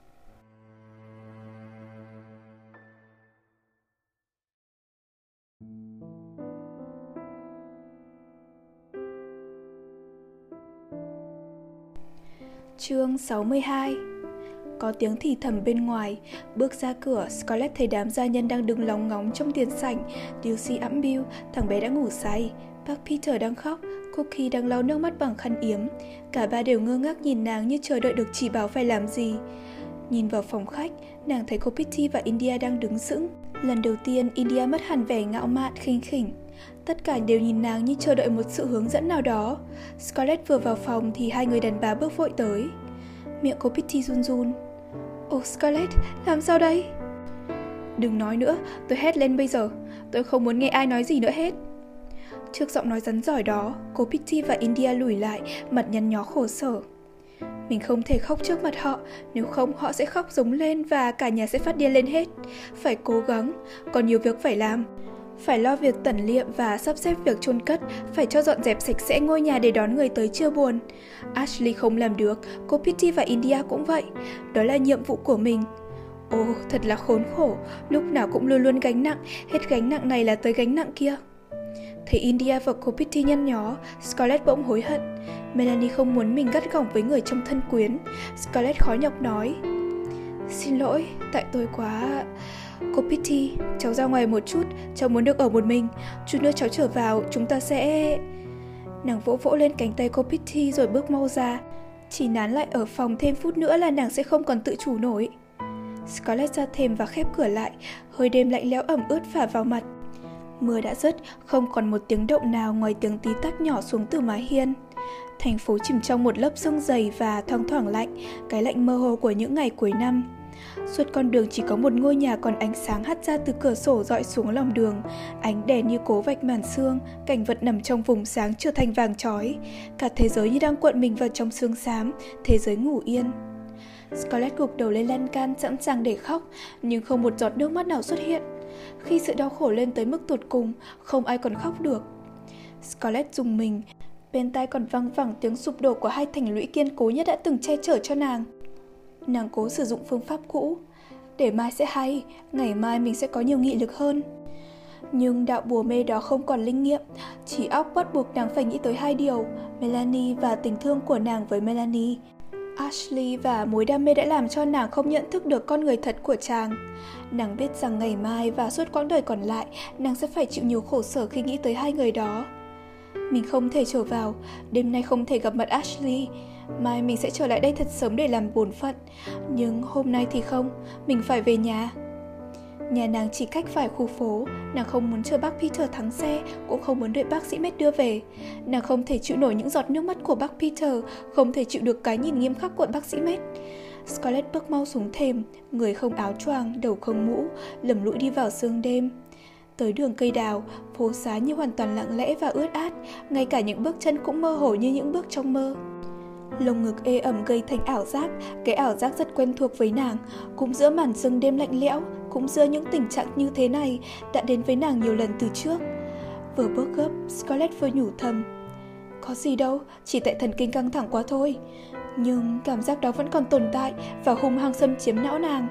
Chương sáu mươi hai. Có tiếng thì thầm bên ngoài. Bước ra cửa, Scarlett thấy đám gia nhân đang đứng lóng ngóng trong tiền sảnh. Lucy ẵm Bill, thằng bé đã ngủ say. Bác Peter đang khóc, Cookie đang lau nước mắt bằng khăn yếm. Cả ba đều ngơ ngác nhìn nàng như chờ đợi được chỉ bảo phải làm gì. Nhìn vào phòng khách, nàng thấy cô Pitty và India đang đứng sững. Lần đầu tiên, India mất hẳn vẻ ngạo mạn, khinh khỉnh. Tất cả đều nhìn nàng như chờ đợi một sự hướng dẫn nào đó. Scarlett vừa vào phòng thì hai người đàn bà bước vội tới. Miệng cô Pitty run run. Ồ Scarlett, làm sao đây? Đừng nói nữa, tôi hét lên bây giờ. Tôi không muốn nghe ai nói gì nữa hết. Trước giọng nói rắn rỏi đó, cô Pitty và India lùi lại, mặt nhăn nhó khổ sở. Mình không thể khóc trước mặt họ, nếu không họ sẽ khóc rống lên và cả nhà sẽ phát điên lên hết. Phải cố gắng, còn nhiều việc phải làm. Phải lo việc tẩn liệm và sắp xếp việc chôn cất, phải cho dọn dẹp sạch sẽ ngôi nhà để đón người tới chia buồn. Ashley không làm được, cô Pitty và India cũng vậy. Đó là nhiệm vụ của mình. Ồ, thật là khốn khổ, lúc nào cũng luôn luôn gánh nặng, hết gánh nặng này là tới gánh nặng kia. Thấy India và cô Pitty nhăn nhó, Scarlett bỗng hối hận. Melanie không muốn mình gắt gỏng với người trong thân quyến. Scarlett khó nhọc nói. Xin lỗi, tại tôi quá... Cô Pitty, cháu ra ngoài một chút, cháu muốn được ở một mình. Chút nữa cháu trở vào, chúng ta sẽ... Nàng vỗ vỗ lên cánh tay cô Pitty rồi bước mau ra. Chỉ nán lại ở phòng thêm phút nữa là nàng sẽ không còn tự chủ nổi. Scarlett ra thềm và khép cửa lại, hơi đêm lạnh lẽo ẩm ướt phả vào mặt. Mưa đã dứt, không còn một tiếng động nào ngoài tiếng tí tách nhỏ xuống từ mái hiên. Thành phố chìm trong một lớp sương dày và thoang thoảng lạnh, cái lạnh mơ hồ của những ngày cuối năm. Suốt con đường chỉ có một ngôi nhà còn ánh sáng hắt ra từ cửa sổ dọi xuống lòng đường. Ánh đèn như cố vạch màn sương, cảnh vật nằm trong vùng sáng trở thành vàng chói. Cả thế giới như đang cuộn mình vào trong sương xám, thế giới ngủ yên. Scarlett gục đầu lên lan can sẵn sàng để khóc, nhưng không một giọt nước mắt nào xuất hiện. Khi sự đau khổ lên tới mức tột cùng, không ai còn khóc được. Scarlett rùng mình, bên tai còn văng vẳng tiếng sụp đổ của hai thành lũy kiên cố nhất đã từng che chở cho nàng. Nàng cố sử dụng phương pháp cũ. Để mai sẽ hay, ngày mai mình sẽ có nhiều nghị lực hơn. Nhưng đạo bùa mê đó không còn linh nghiệm, chỉ óc bắt buộc nàng phải nghĩ tới hai điều, Melanie và tình thương của nàng với Melanie. Ashley và mối đam mê đã làm cho nàng không nhận thức được con người thật của chàng. Nàng biết rằng ngày mai và suốt quãng đời còn lại, nàng sẽ phải chịu nhiều khổ sở khi nghĩ tới hai người đó. Mình không thể trở vào, đêm nay không thể gặp mặt Ashley. Mai mình sẽ trở lại đây thật sớm để làm bổn phận. Nhưng hôm nay thì không, mình phải về nhà. Nhà nàng chỉ cách vài khu phố. Nàng không muốn chờ bác Peter thắng xe, cũng không muốn đợi bác sĩ Med đưa về. Nàng không thể chịu nổi những giọt nước mắt của bác Peter, không thể chịu được cái nhìn nghiêm khắc của bác sĩ Med. Scarlett bước mau xuống thềm, người không áo choàng, đầu không mũ, lầm lũi đi vào sương đêm. Tới đường cây đào, phố xá như hoàn toàn lặng lẽ và ướt át, ngay cả những bước chân cũng mơ hồ như những bước trong mơ. Lồng ngực ê ẩm gây thành ảo giác, cái ảo giác rất quen thuộc với nàng, cũng giữa màn sương đêm lạnh lẽo, cũng giữa những tình trạng như thế này đã đến với nàng nhiều lần từ trước. Vừa bước gấp, Scarlett vừa nhủ thầm. Có gì đâu, chỉ tại thần kinh căng thẳng quá thôi. Nhưng cảm giác đó vẫn còn tồn tại và hung hăng xâm chiếm não nàng.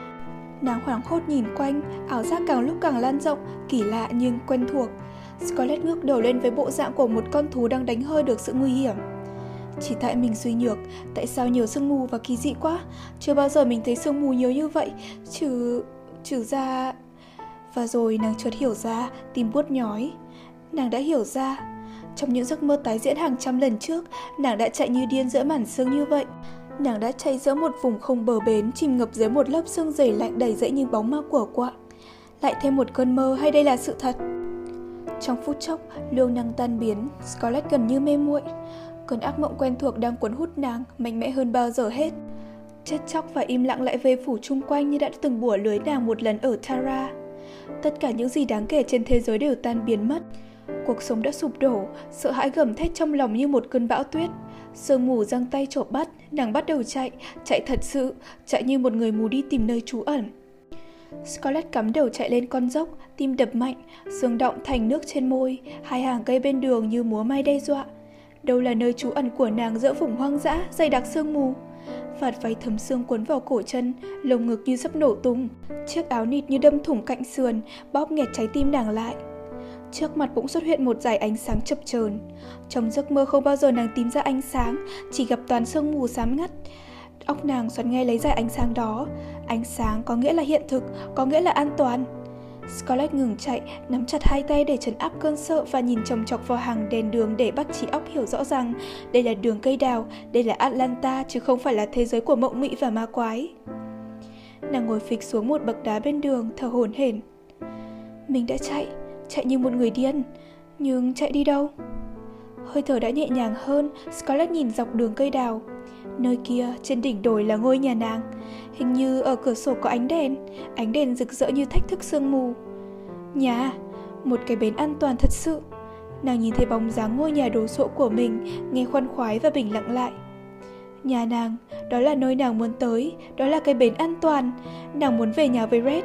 Nàng hoảng hốt nhìn quanh, ảo giác càng lúc càng lan rộng, kỳ lạ nhưng quen thuộc. Scarlett ngước đầu lên với bộ dạng của một con thú đang đánh hơi được sự nguy hiểm. Chỉ tại mình suy nhược, tại sao nhiều sương mù và kỳ dị quá? Chưa bao giờ mình thấy sương mù nhiều như vậy, trừ... trừ ra... Và rồi nàng chợt hiểu ra, tim buốt nhói. Nàng đã hiểu ra. Trong những giấc mơ tái diễn hàng trăm lần trước, nàng đã chạy như điên giữa màn sương như vậy. Nàng đã chạy giữa một vùng không bờ bến, chìm ngập dưới một lớp sương dày lạnh đầy dẫy như bóng ma của quạ. Lại thêm một cơn mơ hay đây là sự thật? Trong phút chốc, lương năng tan biến, Scarlett gần như mê muội. Cơn ác mộng quen thuộc đang cuốn hút nàng, mạnh mẽ hơn bao giờ hết. Chết chóc và im lặng lại vây phủ chung quanh như đã từng bủa lưới nàng một lần ở Tara. Tất cả những gì đáng kể trên thế giới đều tan biến mất. Cuộc sống đã sụp đổ, sợ hãi gầm thét trong lòng như một cơn bão tuyết. Sương mù giăng tay chộp bắt, nàng bắt đầu chạy, chạy thật sự, chạy như một người mù đi tìm nơi trú ẩn. Scarlett cắm đầu chạy lên con dốc, tim đập mạnh, xương đọng thành nước trên môi, hai hàng cây bên đường như múa may đe dọa. Đâu là nơi trú ẩn của nàng giữa vùng hoang dã, dày đặc sương mù. Vạt váy thấm sương cuốn vào cổ chân, lồng ngực như sắp nổ tung, chiếc áo nịt như đâm thủng cạnh sườn, bóp nghẹt trái tim nàng lại. Trước mặt bỗng xuất hiện một dải ánh sáng chập chờn. Trong giấc mơ không bao giờ nàng tìm ra ánh sáng, chỉ gặp toàn sương mù xám ngắt. Óc nàng xoắn ngay lấy dải ánh sáng đó. Ánh sáng có nghĩa là hiện thực, có nghĩa là an toàn. Scarlett ngừng chạy, nắm chặt hai tay để trấn áp cơn sợ và nhìn chòng chọc vào hàng đèn đường để bắt trí óc hiểu rõ rằng đây là đường cây đào, đây là Atlanta chứ không phải là thế giới của mộng mị và ma quái. Nàng ngồi phịch xuống một bậc đá bên đường, thở hổn hển. Mình đã chạy, Chạy như một người điên. Nhưng chạy đi đâu? Hơi thở đã nhẹ nhàng hơn, Scarlett nhìn dọc đường cây đào. Nơi kia, trên đỉnh đồi là ngôi nhà nàng. Hình như ở cửa sổ có ánh đèn, ánh đèn rực rỡ như thách thức sương mù. Nhà, một cái bến an toàn thật sự. Nàng nhìn thấy bóng dáng ngôi nhà đồ sộ của mình, nghe khoan khoái và bình lặng lại. Nhà nàng, đó là nơi nàng muốn tới, đó là cái bến an toàn. Nàng muốn về nhà với Red.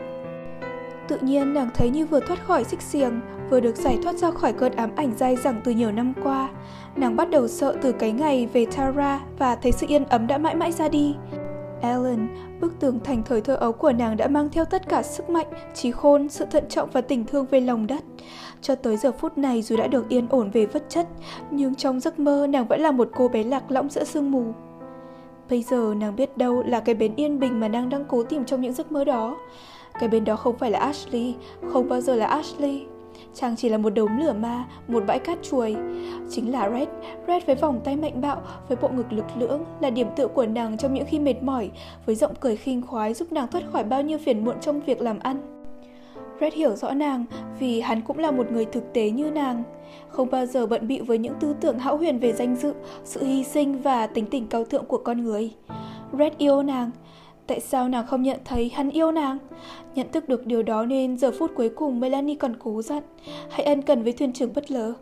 Tự nhiên nàng thấy như vừa thoát khỏi xích xiềng, vừa được giải thoát ra khỏi cơn ám ảnh dai dẳng từ nhiều năm qua. Nàng bắt đầu sợ từ cái ngày về Tara và thấy sự yên ấm đã mãi mãi ra đi. Ellen, bức tường thành thời thơ ấu của nàng đã mang theo tất cả sức mạnh, trí khôn, sự thận trọng và tình thương về lòng đất. Cho tới giờ phút này, dù đã được yên ổn về vật chất, nhưng trong giấc mơ nàng vẫn là một cô bé lạc lõng giữa sương mù. Bây giờ nàng biết đâu là cái bến yên bình mà nàng đang cố tìm trong những giấc mơ đó. Cái bến đó không phải là Ashley, không bao giờ là Ashley. Chàng chỉ là một đống lửa ma, một bãi cát chuồi. Chính là Red, Red với vòng tay mạnh bạo, với bộ ngực lực lưỡng, là điểm tựa của nàng trong những khi mệt mỏi, với giọng cười khinh khoái giúp nàng thoát khỏi bao nhiêu phiền muộn trong việc làm ăn. Red hiểu rõ nàng vì hắn cũng là một người thực tế như nàng, không bao giờ bận bịu với những tư tưởng hão huyền về danh dự, sự hy sinh và tính tình cao thượng của con người. Red yêu nàng. Tại sao nàng không nhận thấy hắn yêu nàng? Nhận thức được điều đó nên giờ phút cuối cùng Melanie còn cố dặn, hãy ân cần với thuyền trưởng Butler.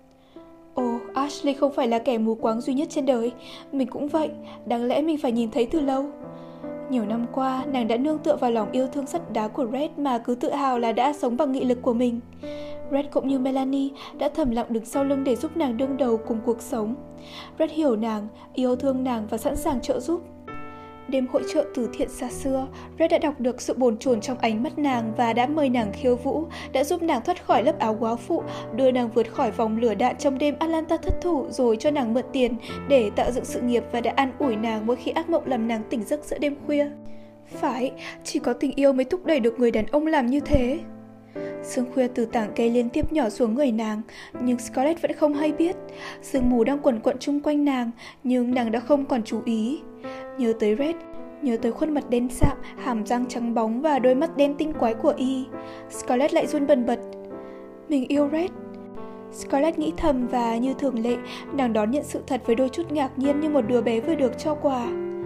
Ồ, Ashley không phải là kẻ mù quáng duy nhất trên đời. Mình cũng vậy, đáng lẽ mình phải nhìn thấy từ lâu. Nhiều năm qua, nàng đã nương tựa vào lòng yêu thương sắt đá của Red mà cứ tự hào là đã sống bằng nghị lực của mình. Red cũng như Melanie đã thầm lặng đứng sau lưng để giúp nàng đương đầu cùng cuộc sống. Red hiểu nàng, yêu thương nàng và sẵn sàng trợ giúp. Đêm hội chợ từ thiện xa xưa, Red đã đọc được sự bồn chồn trong ánh mắt nàng và đã mời nàng khiêu vũ, đã giúp nàng thoát khỏi lớp áo góa phụ, đưa nàng vượt khỏi vòng lửa đạn trong đêm Atlanta thất thủ, rồi cho nàng mượn tiền để tạo dựng sự nghiệp và đã an ủi nàng mỗi khi ác mộng làm nàng tỉnh giấc giữa đêm khuya. Phải, chỉ có tình yêu mới thúc đẩy được người đàn ông làm như thế. Sương khuya từ tảng cây liên tiếp nhỏ xuống người nàng, nhưng Scarlett vẫn không hay biết. Sương mù đang quẩn quẩn chung quanh nàng, nhưng nàng đã không còn chú ý. Nhớ tới Red, nhớ tới khuôn mặt đen sạm, hàm răng trắng bóng và đôi mắt đen tinh quái của y, Scarlett lại run bần bật. Mình yêu Red. Scarlett nghĩ thầm và như thường lệ, nàng đón nhận sự thật với đôi chút ngạc nhiên như một đứa bé vừa được cho quà.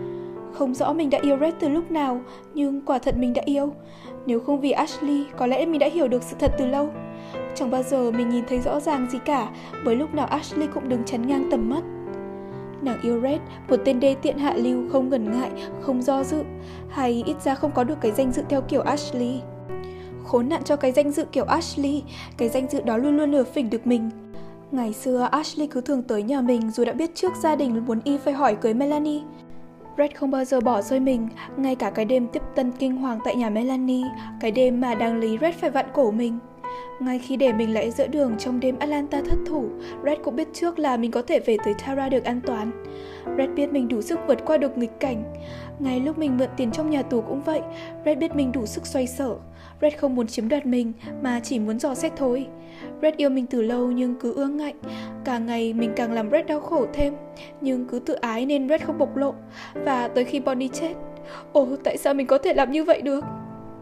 Không rõ mình đã yêu Red từ lúc nào, nhưng quả thật mình đã yêu. Nếu không vì Ashley, có lẽ mình đã hiểu được sự thật từ lâu. Chẳng bao giờ mình nhìn thấy rõ ràng gì cả, bởi lúc nào Ashley cũng đứng chắn ngang tầm mắt. Nàng yêu Red, một tên đê tiện hạ lưu, không ngần ngại, không do dự, hay ít ra không có được cái danh dự theo kiểu Ashley. Khốn nạn cho cái danh dự kiểu Ashley, cái danh dự đó luôn luôn lừa phỉnh được mình. Ngày xưa Ashley cứ thường tới nhà mình dù đã biết trước gia đình muốn y phải hỏi cưới Melanie. Red không bao giờ bỏ rơi mình, ngay cả cái đêm tiếp tân kinh hoàng tại nhà Melanie, cái đêm mà đáng lý Red phải vặn cổ mình. Ngay khi để mình lại giữa đường trong đêm Atlanta thất thủ, Red cũng biết trước là mình có thể về tới Tara được an toàn. Red biết mình đủ sức vượt qua được nghịch cảnh. Ngay lúc mình mượn tiền trong nhà tù cũng vậy, Red biết mình đủ sức xoay sở. Red không muốn chiếm đoạt mình, mà chỉ muốn dò xét thôi. Red yêu mình từ lâu nhưng cứ ương ngạnh. Càng ngày mình càng làm Red đau khổ thêm, nhưng cứ tự ái nên Red không bộc lộ. Và tới khi Bonnie chết, ồ, tại sao mình có thể làm như vậy được?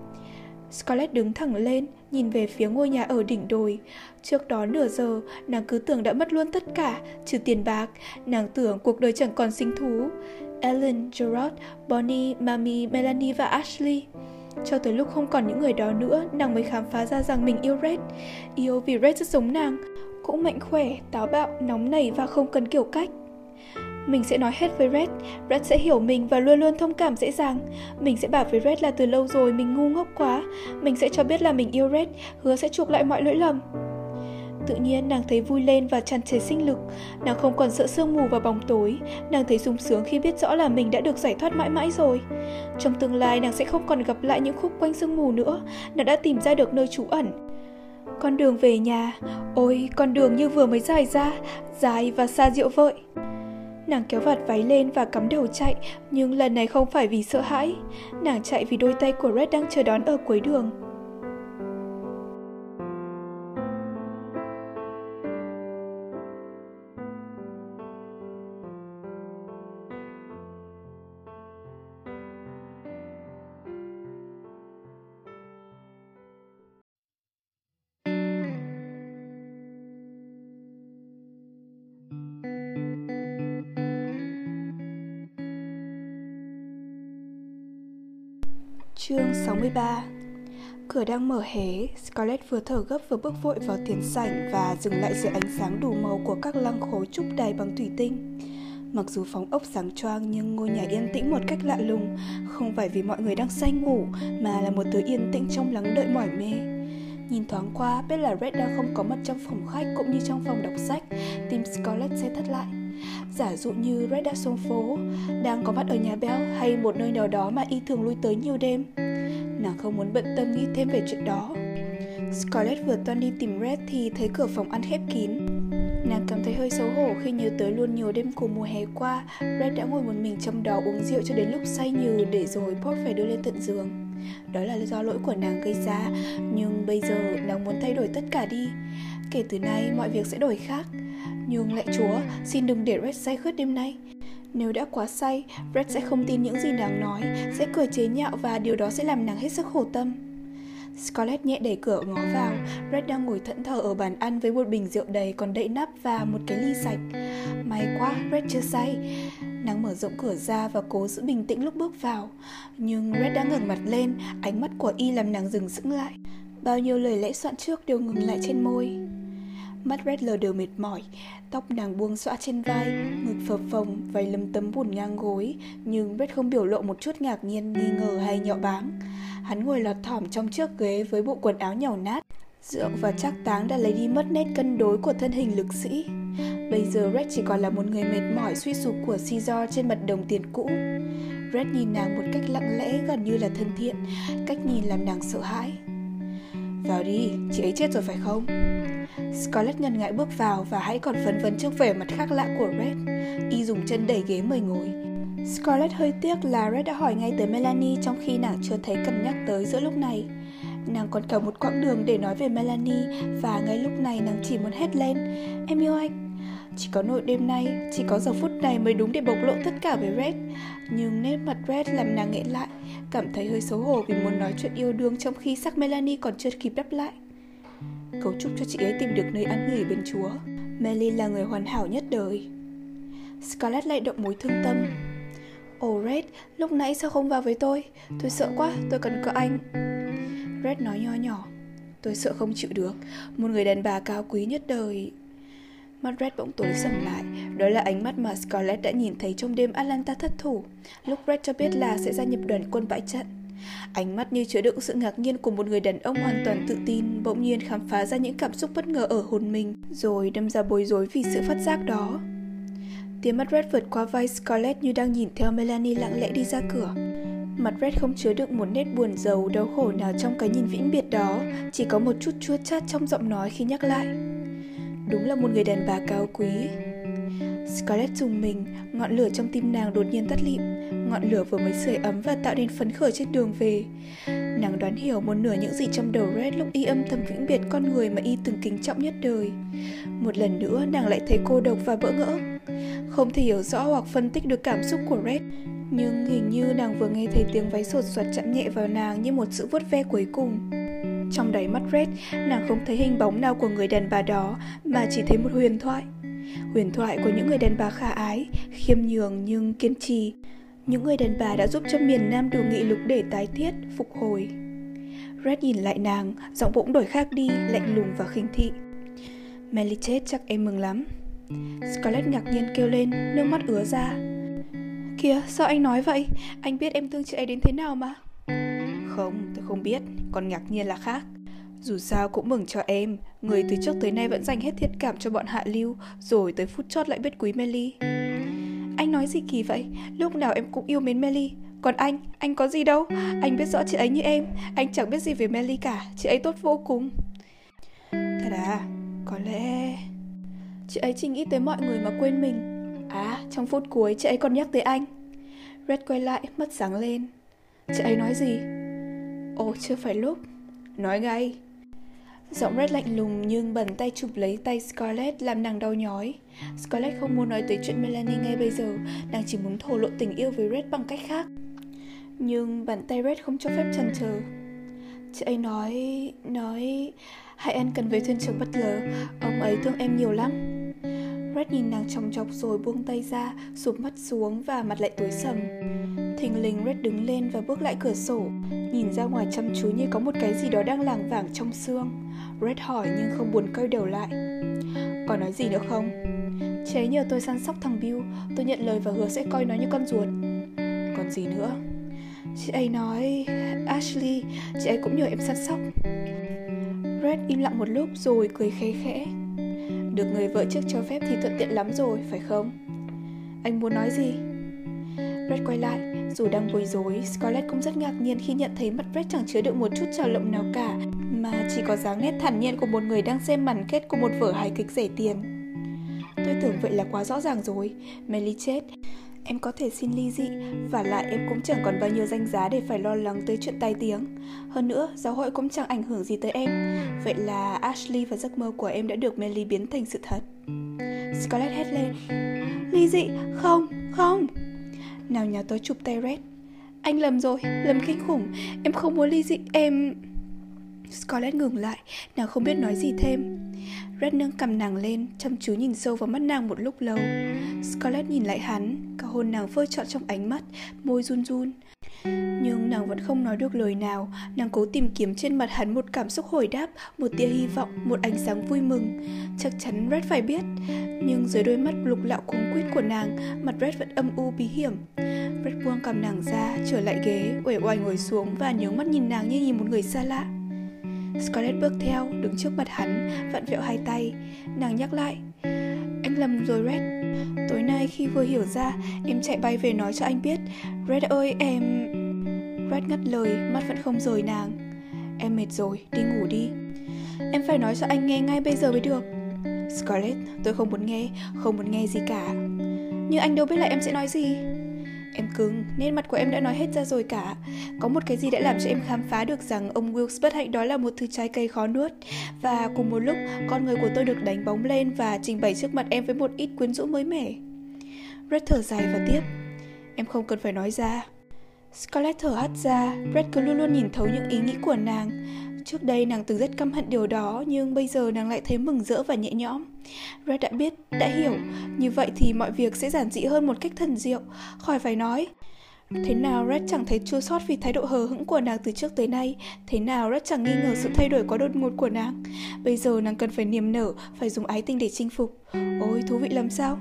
Scarlett đứng thẳng lên, nhìn về phía ngôi nhà ở đỉnh đồi. Trước đó nửa giờ, nàng cứ tưởng đã mất luôn tất cả, trừ tiền bạc. Nàng tưởng cuộc đời chẳng còn sinh thú. Ellen, Gerard, Bonnie, Mami, Melanie và Ashley. Cho tới lúc không còn những người đó nữa, nàng mới khám phá ra rằng mình yêu Red. Yêu vì Red rất giống nàng, cũng mạnh khỏe, táo bạo, nóng nảy và không cần kiểu cách. Mình sẽ nói hết với Red, Red sẽ hiểu mình và luôn luôn thông cảm dễ dàng. Mình sẽ bảo với Red là từ lâu rồi mình ngu ngốc quá. Mình sẽ cho biết là mình yêu Red, hứa sẽ chuộc lại mọi lỗi lầm. Tự nhiên nàng thấy vui lên và tràn trề sinh lực. Nàng không còn sợ sương mù và bóng tối. Nàng thấy sung sướng khi biết rõ là mình đã được giải thoát mãi mãi rồi. Trong tương lai nàng sẽ không còn gặp lại những khúc quanh sương mù nữa. Nàng đã tìm ra được nơi trú ẩn. Con đường về nhà, ôi con đường như vừa mới dài ra, dài và xa diệu vợi. Nàng kéo vạt váy lên và cắm đầu chạy, nhưng lần này không phải vì sợ hãi. Nàng chạy vì đôi tay của Red đang chờ đón ở cuối đường. Chương sáu mươi ba. Cửa đang mở hé, Scarlett vừa thở gấp vừa bước vội vào tiền sảnh và dừng lại dưới ánh sáng đủ màu của các lăng khối trúc đài bằng thủy tinh. Mặc dù phòng ốc sáng choang nhưng ngôi nhà yên tĩnh một cách lạ lùng, không phải vì mọi người đang say ngủ mà là một thứ yên tĩnh trong lắng đợi mỏi mê. Nhìn thoáng qua, biết là Red đang không có mặt trong phòng khách cũng như trong phòng đọc sách, tim Scarlett sẽ thắt lại. Giả dụ như Red đã xuống phố, đang có mặt ở nhà Belle hay một nơi nào đó mà y thường lui tới nhiều đêm. Nàng không muốn bận tâm nghĩ thêm về chuyện đó. Scarlett vừa toan đi tìm Red thì thấy cửa phòng ăn khép kín. Nàng cảm thấy hơi xấu hổ khi nhớ tới luôn nhiều đêm của mùa hè qua, Red đã ngồi một mình trong đó uống rượu cho đến lúc say nhừ để rồi Paul phải đưa lên tận giường. Đó là do lỗi của nàng gây ra, nhưng bây giờ nàng muốn thay đổi tất cả đi. Kể từ nay mọi việc sẽ đổi khác. Nhưng lạy Chúa, xin đừng để Red say khướt đêm nay. Nếu đã quá say, Red sẽ không tin những gì nàng nói, sẽ cười chế nhạo và điều đó sẽ làm nàng hết sức khổ tâm. Scarlett nhẹ đẩy cửa ngó vào. Red đang ngồi thẫn thờ ở bàn ăn với một bình rượu đầy còn đậy nắp và một cái ly sạch. May quá, Red chưa say. Nàng mở rộng cửa ra và cố giữ bình tĩnh lúc bước vào. Nhưng Red đã ngẩng mặt lên, ánh mắt của y làm nàng dừng sững lại. Bao nhiêu lời lẽ soạn trước đều ngừng lại trên môi. Mắt Red lờ đờ mệt mỏi, tóc nàng buông xõa trên vai, ngực phập phồng, váy lấm tấm bùn ngang gối. Nhưng Red không biểu lộ một chút ngạc nhiên, nghi ngờ hay nhạo báng. Hắn ngồi lọt thỏm trong chiếc ghế với bộ quần áo nhàu nát. Rượu và trác táng đã lấy đi mất nét cân đối của thân hình lực sĩ. Bây giờ Red chỉ còn là một người mệt mỏi suy sụp của Caesar trên mặt đồng tiền cũ. Red nhìn nàng một cách lặng lẽ gần như là thân thiện, cách nhìn làm nàng sợ hãi. Vào đi, chị ấy chết rồi phải không? Scarlett ngần ngại bước vào và hãy còn phấn phấn trước vẻ mặt khác lạ của Red. Y dùng chân đẩy ghế mời ngồi. Scarlett hơi tiếc là Red đã hỏi ngay tới Melanie trong khi nàng chưa thấy cần nhắc tới giữa lúc này. Nàng còn cả một quãng đường để nói về Melanie và ngay lúc này nàng chỉ muốn hét lên: Em yêu anh. Chỉ có nỗi đêm nay, chỉ có giờ phút này mới đúng để bộc lộ tất cả với Red. Nhưng nét mặt Red làm nàng nghẹn lại, cảm thấy hơi xấu hổ vì muốn nói chuyện yêu đương trong khi sắc Melanie còn chưa kịp đáp lại. Cầu chúc cho chị ấy tìm được nơi an nghỉ bên Chúa. Melly là người hoàn hảo nhất đời. Scarlett lại động mối thương tâm. Ồ Red, lúc nãy sao không vào với tôi? Tôi sợ quá, tôi cần có anh. Red nói nho nhỏ. Tôi sợ không chịu được. Một người đàn bà cao quý nhất đời. Mắt Red bỗng tối sầm lại. Đó là ánh mắt mà Scarlett đã nhìn thấy trong đêm Atlanta thất thủ, lúc Red cho biết là sẽ gia nhập đoàn quân bại trận. Ánh mắt như chứa đựng sự ngạc nhiên của một người đàn ông hoàn toàn tự tin, bỗng nhiên khám phá ra những cảm xúc bất ngờ ở hồn mình, rồi đâm ra bối rối vì sự phát giác đó. Tia mắt Red vượt qua vai Scarlett như đang nhìn theo Melanie lặng lẽ đi ra cửa. Mặt Red không chứa đựng một nét buồn rầu, đau khổ nào trong cái nhìn vĩnh biệt đó, chỉ có một chút chua chát trong giọng nói khi nhắc lại. Đúng là một người đàn bà cao quý. Scarlett rùng mình, ngọn lửa trong tim nàng đột nhiên tắt lịm. Ngọn lửa vừa mới sưởi ấm và tạo nên phấn khởi trên đường về. Nàng đoán hiểu một nửa những gì trong đầu Red lúc y âm thầm vĩnh biệt con người mà y từng kính trọng nhất đời. Một lần nữa nàng lại thấy cô độc và bỡ ngỡ. Không thể hiểu rõ hoặc phân tích được cảm xúc của Red, nhưng hình như nàng vừa nghe thấy tiếng váy sột soạt chạm nhẹ vào nàng như một sự vuốt ve cuối cùng. Trong đáy mắt Red, nàng không thấy hình bóng nào của người đàn bà đó, mà chỉ thấy một huyền thoại. Huyền thoại của những người đàn bà khả ái, khiêm nhường nhưng kiên trì. Những người đàn bà đã giúp cho miền Nam đủ nghị lực để tái thiết, phục hồi. Red nhìn lại nàng, giọng bỗng đổi khác đi, lạnh lùng và khinh thị. Melly chết chắc em mừng lắm. Scarlett ngạc nhiên kêu lên, nước mắt ứa ra. Kìa, sao anh nói vậy? Anh biết em thương chị ấy đến thế nào mà. Không, tôi không biết, còn ngạc nhiên là khác. Dù sao cũng mừng cho em, người từ trước tới nay vẫn dành hết thiện cảm cho bọn hạ lưu, rồi tới phút chót lại biết quý Melly. Anh nói gì kỳ vậy? Lúc nào em cũng yêu mến Melly. Còn anh, anh có gì đâu. Anh biết rõ chị ấy như em. Anh chẳng biết gì về Melly cả. Chị ấy tốt vô cùng. Thật à? Có lẽ... Chị ấy chỉ nghĩ tới mọi người mà quên mình. À, trong phút cuối chị ấy còn nhắc tới anh. Red quay lại, mắt sáng lên. Chị ấy nói gì? Ồ, chưa phải lúc. Nói ngay. Giọng Red lạnh lùng nhưng bàn tay chụp lấy tay Scarlett làm nàng đau nhói. Scarlett không muốn nói tới chuyện Melanie ngay bây giờ, nàng chỉ muốn thổ lộ tình yêu với Red bằng cách khác. Nhưng bàn tay Red không cho phép chần chờ. Chị ấy nói... nói... Hãy ăn cần với thuyền trưởng Butler, ông ấy thương em nhiều lắm. Red nhìn nàng chòng chọc rồi buông tay ra, sụp mắt xuống và mặt lại tối sầm. Thình lình Red đứng lên và bước lại cửa sổ, nhìn ra ngoài chăm chú như có một cái gì đó đang lảng vảng trong xương. Red hỏi nhưng không buồn quay đầu lại. Còn nói gì nữa không? Chị ấy nhờ tôi săn sóc thằng Bill. Tôi nhận lời và hứa sẽ coi nó như con ruột. Còn gì nữa? Chị ấy nói... Ashley, chị ấy cũng nhờ em săn sóc. Red im lặng một lúc rồi cười khẽ khẽ. Được người vợ trước cho phép thì thuận tiện lắm rồi, phải không? Anh muốn nói gì? Red quay lại, dù đang bối rối, Scarlett cũng rất ngạc nhiên khi nhận thấy mặt Red chẳng chứa được một chút trào lộng nào cả, mà chỉ có dáng nét thản nhiên của một người đang xem màn kết của một vở hài kịch rẻ tiền. Tôi tưởng vậy là quá rõ ràng rồi. Melly chết, em có thể xin ly dị, và lại em cũng chẳng còn bao nhiêu danh giá để phải lo lắng tới chuyện tai tiếng. Hơn nữa, giáo hội cũng chẳng ảnh hưởng gì tới em. Vậy là Ashley và giấc mơ của em đã được Melly biến thành sự thật. Scarlett hét lên. Ly dị? Không, không. Nào nhà tôi chụp tay Red. Anh lầm rồi, lầm kinh khủng. Em không muốn ly dị, em... Scarlett ngừng lại, nàng không biết nói gì thêm. Red nâng cằm nàng lên, chăm chú nhìn sâu vào mắt nàng một lúc lâu. Scarlett nhìn lại hắn, cả hồn nàng phơi trọn trong ánh mắt, môi run run. Nhưng nàng vẫn không nói được lời nào. Nàng cố tìm kiếm trên mặt hắn một cảm xúc hồi đáp, một tia hy vọng, một ánh sáng vui mừng. Chắc chắn Red phải biết. Nhưng dưới đôi mắt lục lạo cuống quýt của nàng, mặt Red vẫn âm u bí hiểm. Red buông cằm nàng ra, trở lại ghế, uể oải ngồi xuống và nhướng mắt nhìn nàng như nhìn một người xa lạ. Scarlett bước theo, đứng trước mặt hắn, vặn vẹo hai tay. Nàng nhắc lại. Anh lầm rồi Red. Tối nay khi vừa hiểu ra, em chạy bay về nói cho anh biết. Red ơi, em... Red ngắt lời, mắt vẫn không rời nàng. Em mệt rồi, đi ngủ đi. Em phải nói cho anh nghe ngay bây giờ mới được. Scarlett, tôi không muốn nghe, không muốn nghe gì cả. Nhưng anh đâu biết là em sẽ nói gì. Em cứng, nên mặt của em đã nói hết ra rồi cả. Có một cái gì đã làm cho em khám phá được rằng ông Wilkes bất hạnh đó là một thứ trái cây khó nuốt. Và cùng một lúc, con người của tôi được đánh bóng lên và trình bày trước mặt em với một ít quyến rũ mới mẻ. Red thở dài và tiếp. Em không cần phải nói ra. Scarlett thở hắt ra. Red cứ luôn luôn nhìn thấu những ý nghĩ của nàng. Trước đây nàng từng rất căm hận điều đó, nhưng bây giờ nàng lại thấy mừng rỡ và nhẹ nhõm. Red đã biết, đã hiểu. Như vậy thì mọi việc sẽ giản dị hơn một cách thần diệu. Khỏi phải nói. Thế nào Red chẳng thấy chua xót vì thái độ hờ hững của nàng từ trước tới nay. Thế nào Red chẳng nghi ngờ sự thay đổi quá đột ngột của nàng. Bây giờ nàng cần phải niềm nở, phải dùng ái tình để chinh phục. Ôi, thú vị lắm sao?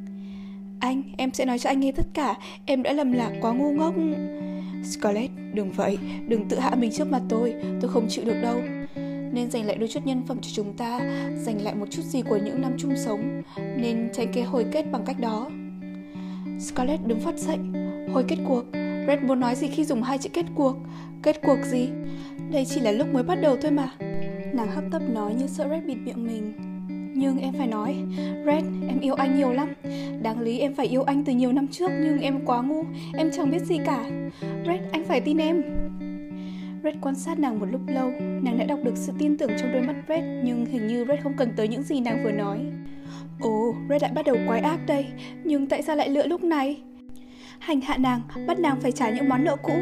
Anh, em sẽ nói cho anh nghe tất cả. Em đã lầm lạc, quá ngu ngốc. Scarlett, đừng vậy, đừng tự hạ mình trước mặt tôi. Tôi không chịu được đâu. Nên dành lại đôi chút nhân phẩm cho chúng ta, dành lại một chút gì của những năm chung sống. Nên tránh cái hồi kết bằng cách đó. Scarlett đứng phát dậy. Hồi kết cuộc? Red muốn nói gì khi dùng hai chữ kết cuộc? Kết cuộc gì? Đây chỉ là lúc mới bắt đầu thôi mà. Nàng hấp tấp nói như sợ Red bịt miệng mình. Nhưng em phải nói, Red, em yêu anh nhiều lắm. Đáng lý em phải yêu anh từ nhiều năm trước, nhưng em quá ngu, em chẳng biết gì cả. Red, anh phải tin em. Red quan sát nàng một lúc lâu. Nàng đã đọc được sự tin tưởng trong đôi mắt Red, nhưng hình như Red không cần tới những gì nàng vừa nói. Ồ, Red lại bắt đầu quái ác đây. Nhưng tại sao lại lựa lúc này? Hành hạ nàng, bắt nàng phải trả những món nợ cũ.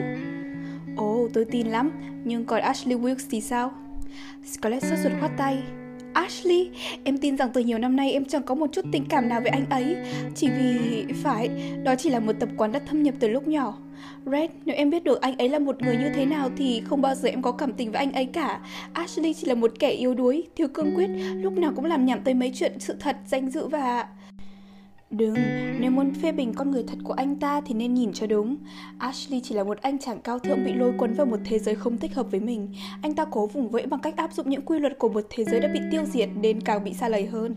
Ồ, tôi tin lắm. Nhưng còn Ashley Wilkes thì sao? Scarlett sốt ruột khoát tay. Ashley, em tin rằng từ nhiều năm nay em chẳng có một chút tình cảm nào với anh ấy. Chỉ vì... phải, đó chỉ là một tập quán đã thâm nhập từ lúc nhỏ. Red, nếu em biết được anh ấy là một người như thế nào thì không bao giờ em có cảm tình với anh ấy cả. Ashley chỉ là một kẻ yếu đuối, thiếu cương quyết, lúc nào cũng làm nhảm tới mấy chuyện sự thật, danh dự và... Đừng, nếu muốn phê bình con người thật của anh ta thì nên nhìn cho đúng. Ashley chỉ là một anh chàng cao thượng bị lôi cuốn vào một thế giới không thích hợp với mình. Anh ta cố vùng vẫy bằng cách áp dụng những quy luật của một thế giới đã bị tiêu diệt nên càng bị sa lầy hơn.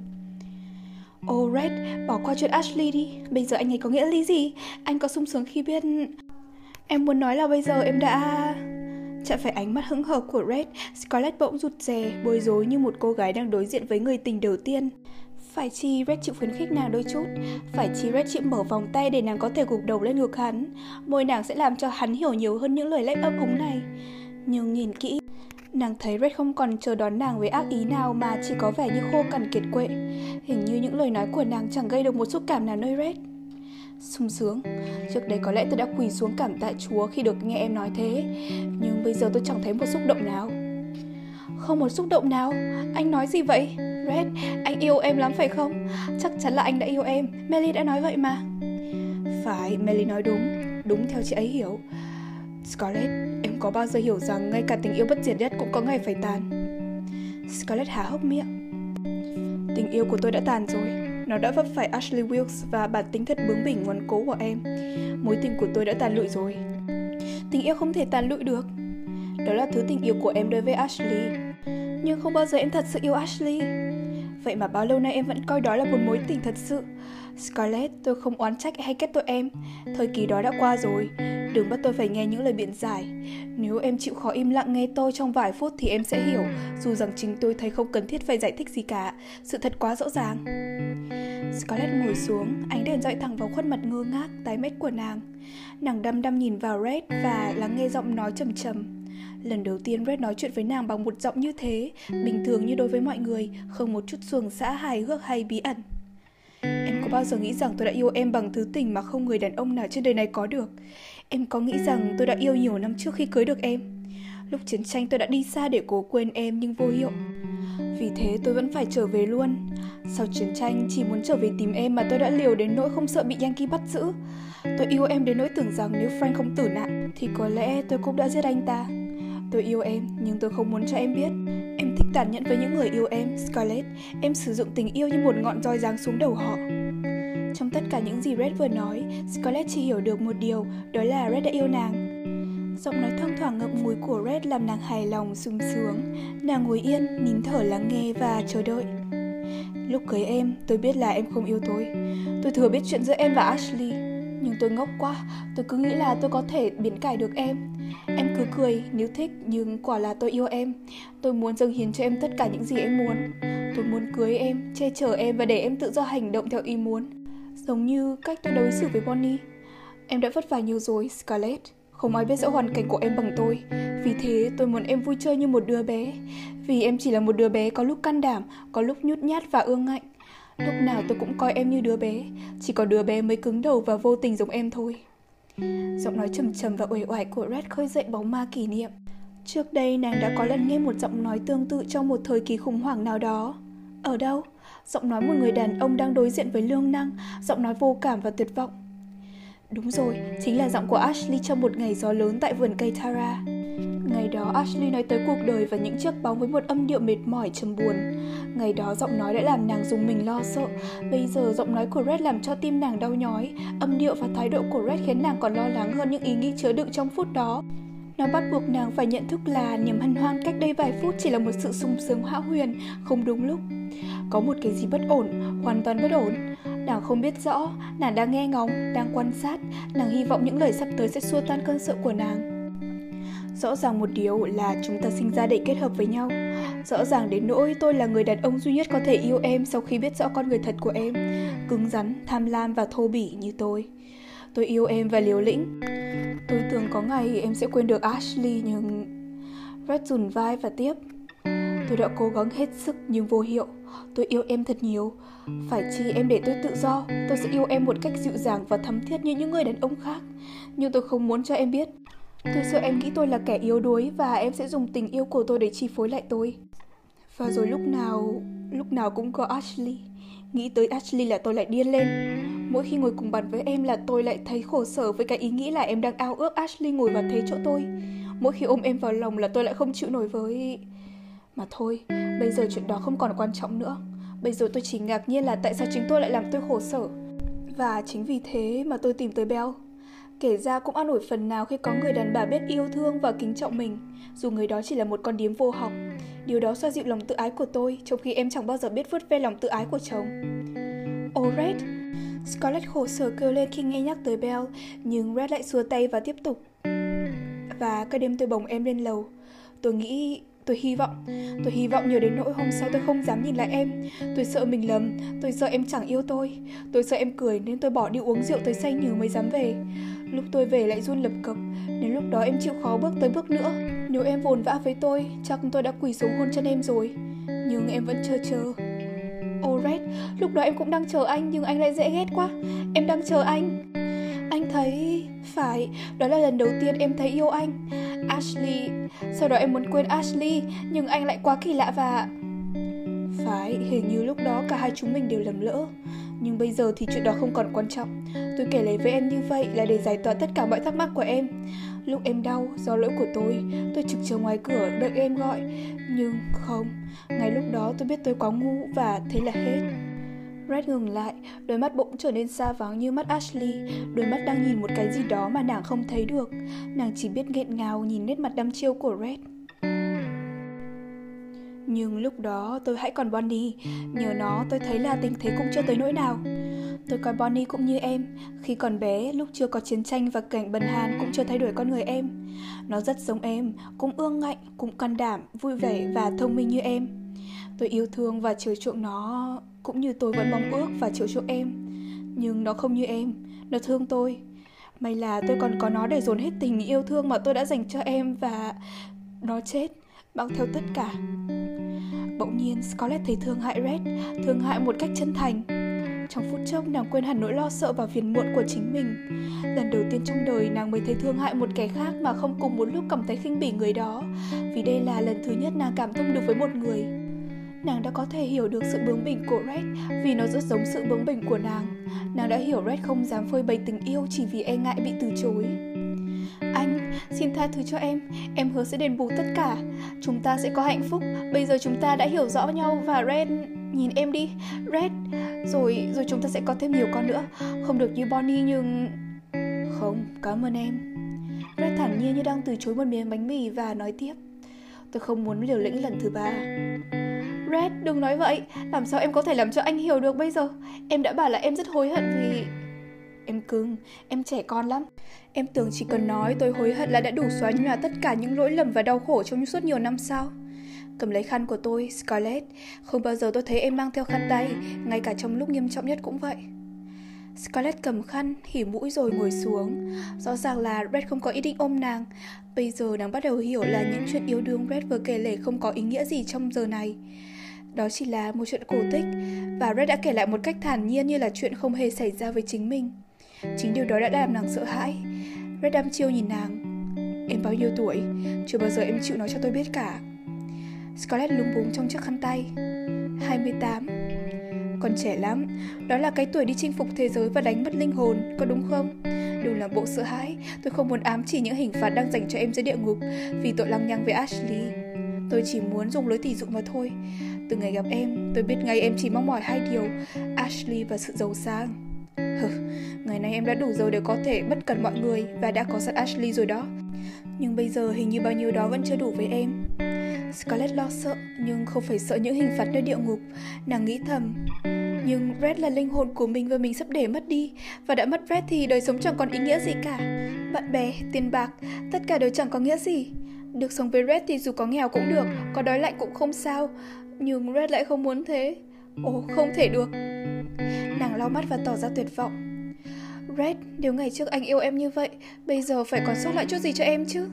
Oh Red, bỏ qua chuyện Ashley đi. Bây giờ anh ấy có nghĩa lý gì? Anh có sung sướng khi biết... Em muốn nói là bây giờ em đã... Chạm phải ánh mắt hững hờ của Red, Scarlett bỗng rụt rè, bối rối như một cô gái đang đối diện với người tình đầu tiên. Phải chi Red chịu khuyến khích nàng đôi chút. Phải chi Red chịu mở vòng tay để nàng có thể gục đầu lên ngực hắn. Môi nàng sẽ làm cho hắn hiểu nhiều hơn những lời lẽ ấp úng này. Nhưng nhìn kỹ, nàng thấy Red không còn chờ đón nàng với ác ý nào mà chỉ có vẻ như khô cằn kiệt quệ. Hình như những lời nói của nàng chẳng gây được một xúc cảm nào nơi Red. Sung sướng. Trước đây có lẽ tôi đã quỳ xuống cảm tạ Chúa khi được nghe em nói thế. Nhưng bây giờ tôi chẳng thấy một xúc động nào. Không một xúc động nào? Anh nói gì vậy? Red, anh yêu em lắm phải không? Chắc chắn là anh đã yêu em. Melly đã nói vậy mà. Phải, Melly nói đúng. đúng theo chị ấy hiểu. Scarlett, em có bao giờ hiểu rằng ngay cả tình yêu bất diệt nhất cũng có ngày phải tàn? Scarlett há hốc miệng. Tình yêu của tôi đã tàn rồi. Nó đã vấp phải Ashley Wilkes và bản tính thật bướng bỉnh ngoan cố của em. Mối tình của tôi đã tàn lụi rồi. Tình yêu không thể tàn lụi được. Đó là thứ tình yêu của em đối với Ashley. Nhưng không bao giờ em thật sự yêu Ashley. Vậy mà bao lâu nay em vẫn coi đó là một mối tình thật sự. Scarlett, tôi không oán trách hay kết tội em. Thời kỳ đó đã qua rồi. Đừng bắt tôi phải nghe những lời biện giải. Nếu em chịu khó im lặng nghe tôi trong vài phút thì em sẽ hiểu. Dù rằng chính tôi thấy không cần thiết phải giải thích gì cả. Sự thật quá rõ ràng. Scarlett ngồi xuống, ánh đèn dọi thẳng vào khuôn mặt ngơ ngác, tái mét của nàng. Nàng đăm đăm nhìn vào Red và lắng nghe giọng nói trầm trầm. Lần đầu tiên Red nói chuyện với nàng bằng một giọng như thế, bình thường như đối với mọi người, không một chút xuồng xã hài hước hay bí ẩn. Em có bao giờ nghĩ rằng tôi đã yêu em bằng thứ tình mà không người đàn ông nào trên đời này có được? Em có nghĩ rằng tôi đã yêu nhiều năm trước khi cưới được em? Lúc chiến tranh tôi đã đi xa để cố quên em nhưng vô hiệu. Vì thế tôi vẫn phải trở về luôn. Sau chiến tranh chỉ muốn trở về tìm em mà tôi đã liều đến nỗi không sợ bị Yankee bắt giữ. Tôi yêu em đến nỗi tưởng rằng nếu Frank không tử nạn thì có lẽ tôi cũng đã giết anh ta. Tôi yêu em nhưng tôi không muốn cho em biết. Em thích tàn nhẫn với những người yêu em, Scarlett. Em sử dụng tình yêu như một ngọn roi giáng xuống đầu họ. Trong tất cả những gì Red vừa nói, Scarlett chỉ hiểu được một điều, đó là Red đã yêu nàng. Giọng nói thoang thoảng ngậm ngùi của Red làm nàng hài lòng, sung sướng. Nàng ngồi yên, nín thở lắng nghe và chờ đợi. Lúc cưới em, tôi biết là em không yêu tôi. Tôi thừa biết chuyện giữa em và Ashley. Nhưng tôi ngốc quá, tôi cứ nghĩ là tôi có thể biến cải được em. Em cứ cười nếu thích, nhưng quả là tôi yêu em. Tôi muốn dâng hiến cho em tất cả những gì em muốn. Tôi muốn cưới em, che chở em và để em tự do hành động theo ý muốn. Giống như cách tôi đối xử với Bonnie. Em đã vất vả nhiều rồi, Scarlett. Không ai biết rõ hoàn cảnh của em bằng tôi. Vì thế tôi muốn em vui chơi như một đứa bé. Vì em chỉ là một đứa bé có lúc can đảm, có lúc nhút nhát và ương ngạnh. Lúc nào tôi cũng coi em như đứa bé. Chỉ có đứa bé mới cứng đầu và vô tình giống em thôi. Giọng nói trầm trầm và uể oải của Red khơi dậy bóng ma kỷ niệm. Trước đây nàng đã có lần nghe một giọng nói tương tự trong một thời kỳ khủng hoảng nào đó. Ở đâu? Giọng nói một người đàn ông đang đối diện với lương năng, giọng nói vô cảm và tuyệt vọng. Đúng rồi, chính là giọng của Ashley trong một ngày gió lớn tại vườn cây Tara. Ngày đó Ashley nói tới cuộc đời và những chiếc bóng với một âm điệu mệt mỏi trầm buồn. Ngày đó giọng nói đã làm nàng rùng mình lo sợ. Bây giờ giọng nói của Red làm cho tim nàng đau nhói. Âm điệu và thái độ của Red khiến nàng còn lo lắng hơn những ý nghĩ chứa đựng trong phút đó. Nó bắt buộc nàng phải nhận thức là niềm hân hoan cách đây vài phút chỉ là một sự sung sướng hão huyền, không đúng lúc. Có một cái gì bất ổn, hoàn toàn bất ổn. Nàng không biết rõ, nàng đang nghe ngóng, đang quan sát. Nàng hy vọng những lời sắp tới sẽ xua tan cơn sợ của nàng. Rõ ràng một điều là chúng ta sinh ra để kết hợp với nhau. Rõ ràng đến nỗi tôi là người đàn ông duy nhất có thể yêu em sau khi biết rõ con người thật của em. Cứng rắn, tham lam và thô bỉ như tôi. Tôi yêu em và liều lĩnh. Tôi tưởng có ngày em sẽ quên được Ashley nhưng... Red rùn vai và tiếp. Tôi đã cố gắng hết sức nhưng vô hiệu. Tôi yêu em thật nhiều. Phải chi em để tôi tự do. Tôi sẽ yêu em một cách dịu dàng và thắm thiết như những người đàn ông khác. Nhưng tôi không muốn cho em biết. Tôi sợ em nghĩ tôi là kẻ yếu đuối và em sẽ dùng tình yêu của tôi để chi phối lại tôi. Và rồi lúc nào, lúc nào cũng có Ashley. Nghĩ tới Ashley là tôi lại điên lên. Mỗi khi ngồi cùng bàn với em là tôi lại thấy khổ sở với cái ý nghĩ là em đang ao ước Ashley ngồi vào thế chỗ tôi. Mỗi khi ôm em vào lòng là tôi lại không chịu nổi với... Mà thôi, bây giờ chuyện đó không còn quan trọng nữa. Bây giờ tôi chỉ ngạc nhiên là tại sao chính tôi lại làm tôi khổ sở. Và chính vì thế mà tôi tìm tới Belle. Kể ra cũng an ủi phần nào khi có người đàn bà biết yêu thương và kính trọng mình, dù người đó chỉ là một con điếm vô học. Điều đó xoa dịu lòng tự ái của tôi, trong khi em chẳng bao giờ biết vuốt ve lòng tự ái của chồng. Oh Red! Scarlett khổ sở kêu lên khi nghe nhắc tới Belle, nhưng Red lại xua tay và tiếp tục. Và cái đêm tôi bồng em lên lầu, tôi nghĩ... Tôi hy vọng, tôi hy vọng nhiều đến nỗi hôm sau tôi không dám nhìn lại em. Tôi sợ mình lầm, tôi sợ em chẳng yêu tôi. Tôi sợ em cười nên tôi bỏ đi uống rượu tới say nhừ mới dám về. Lúc tôi về lại run lập cập, nếu lúc đó em chịu khó bước tới bước nữa. Nếu em vồn vã với tôi, chắc tôi đã quỳ xuống hôn chân em rồi. Nhưng em vẫn chờ chờ. Oh Red, lúc đó em cũng đang chờ anh nhưng anh lại dễ ghét quá. Em đang chờ anh. Anh thấy... Phải, đó là lần đầu tiên em thấy yêu anh. Ashley... Sau đó em muốn quên Ashley, nhưng anh lại quá kỳ lạ và... Phải, hình như lúc đó cả hai chúng mình đều lầm lỡ. Nhưng bây giờ thì chuyện đó không còn quan trọng. Tôi kể lấy với em như vậy là để giải tỏa tất cả mọi thắc mắc của em. Lúc em đau, do lỗi của tôi, tôi trực chờ ngoài cửa đợi em gọi. Nhưng không, ngay lúc đó tôi biết tôi quá ngu và thế là hết. Red ngừng lại, đôi mắt bỗng trở nên xa vắng như mắt Ashley, đôi mắt đang nhìn một cái gì đó mà nàng không thấy được. Nàng chỉ biết nghẹn ngào nhìn nét mặt đăm chiêu của Red. Nhưng lúc đó tôi hãy còn Bonnie, nhờ nó tôi thấy là tình thế cũng chưa tới nỗi nào. Tôi coi Bonnie cũng như em, khi còn bé, lúc chưa có chiến tranh và cảnh bần hàn cũng chưa thay đổi con người em. Nó rất giống em, cũng ương ngạnh, cũng can đảm, vui vẻ và thông minh như em. Tôi yêu thương và chiều chuộng nó cũng như tôi vẫn mong ước và chiều chuộng em. Nhưng nó không như em, nó thương tôi. May là tôi còn có nó để dồn hết tình yêu thương mà tôi đã dành cho em và nó chết, mang theo tất cả. Bỗng nhiên Scarlett thấy thương hại Red, thương hại một cách chân thành. Trong phút chốc nàng quên hẳn nỗi lo sợ và phiền muộn của chính mình. Lần đầu tiên trong đời nàng mới thấy thương hại một kẻ khác mà không cùng một lúc cảm thấy khinh bỉ người đó. Vì đây là lần thứ nhất nàng cảm thông được với một người. Nàng đã có thể hiểu được sự bướng bỉnh của Red vì nó rất giống sự bướng bỉnh của nàng. Nàng đã hiểu Red không dám phơi bày tình yêu chỉ vì e ngại bị từ chối. Anh, xin tha thứ cho em, em hứa sẽ đền bù tất cả. Chúng ta sẽ có hạnh phúc, bây giờ chúng ta đã hiểu rõ nhau và Red, nhìn em đi, Red, rồi rồi chúng ta sẽ có thêm nhiều con nữa. Không được như Bonnie nhưng... Không, cảm ơn em. Red thản nhiên như đang từ chối một miếng bánh mì và nói tiếp. Tôi không muốn liều lĩnh lần thứ ba. Red, đừng nói vậy, làm sao em có thể làm cho anh hiểu được bây giờ? Em đã bảo là em rất hối hận vì... Em cưng, em trẻ con lắm. Em tưởng chỉ cần nói tôi hối hận là đã đủ xóa nhòa tất cả những lỗi lầm và đau khổ trong suốt nhiều năm sao? Cầm lấy khăn của tôi, Scarlett. Không bao giờ tôi thấy em mang theo khăn tay, ngay cả trong lúc nghiêm trọng nhất cũng vậy. Scarlett cầm khăn, hỉ mũi rồi ngồi xuống. Rõ ràng là Red không có ý định ôm nàng. Bây giờ nàng bắt đầu hiểu là những chuyện yêu đương Red vừa kể lể không có ý nghĩa gì trong giờ này. Đó chỉ là một chuyện cổ tích, và Red đã kể lại một cách thản nhiên như là chuyện không hề xảy ra với chính mình. Chính điều đó đã làm nàng sợ hãi. Red đăm chiêu nhìn nàng. Em bao nhiêu tuổi? Chưa bao giờ em chịu nói cho tôi biết cả. Scarlett lúng búng trong chiếc khăn tay. hai mươi tám. Còn trẻ lắm. Đó là cái tuổi đi chinh phục thế giới và đánh mất linh hồn, có đúng không? Đừng làm bộ sợ hãi. Tôi không muốn ám chỉ những hình phạt đang dành cho em dưới địa ngục vì tội lăng nhăng với Ashley. Tôi chỉ muốn dùng lối tỉ dụ mà thôi. Từ ngày gặp em, tôi biết ngay em chỉ mong mỏi hai điều: Ashley và sự giàu sang. Hừ, ngày nay em đã đủ giàu để có thể bất cần mọi người và đã có sẵn Ashley rồi đó. Nhưng bây giờ hình như bao nhiêu đó vẫn chưa đủ với em. Scarlett lo sợ, nhưng không phải sợ những hình phạt nơi địa ngục. Nàng nghĩ thầm, nhưng Red là linh hồn của mình và mình sắp để mất đi. Và đã mất Red thì đời sống chẳng còn ý nghĩa gì cả. Bạn bè, tiền bạc, tất cả đều chẳng có nghĩa gì. Được sống với Red thì dù có nghèo cũng được, có đói lạnh cũng không sao. Nhưng Red lại không muốn thế. Ồ, không thể được. Nàng lau mắt và tỏ ra tuyệt vọng. Red, nếu ngày trước anh yêu em như vậy, bây giờ phải còn sót lại chút gì cho em chứ?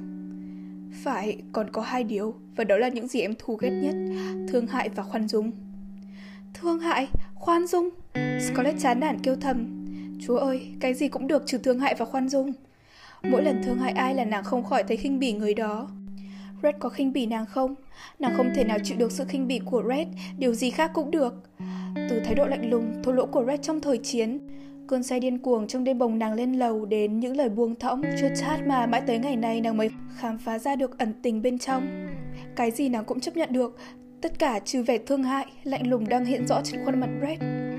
Phải, còn có hai điều, và đó là những gì em thù ghét nhất: thương hại và khoan dung. Thương hại? Khoan dung? Scarlett chán nản kêu thầm. Chúa ơi, cái gì cũng được trừ thương hại và khoan dung. Mỗi lần thương hại ai là nàng không khỏi thấy khinh bỉ người đó. Red có khinh bỉ nàng không? Nàng không thể nào chịu được sự khinh bỉ của Red, điều gì khác cũng được. Từ thái độ lạnh lùng, thô lỗ của Red trong thời chiến, cơn say điên cuồng trong đêm bồng nàng lên lầu, đến những lời buông thõng chua chát mà mãi tới ngày này nàng mới khám phá ra được ẩn tình bên trong. Cái gì nàng cũng chấp nhận được, tất cả trừ vẻ thương hại, lạnh lùng đang hiện rõ trên khuôn mặt Red.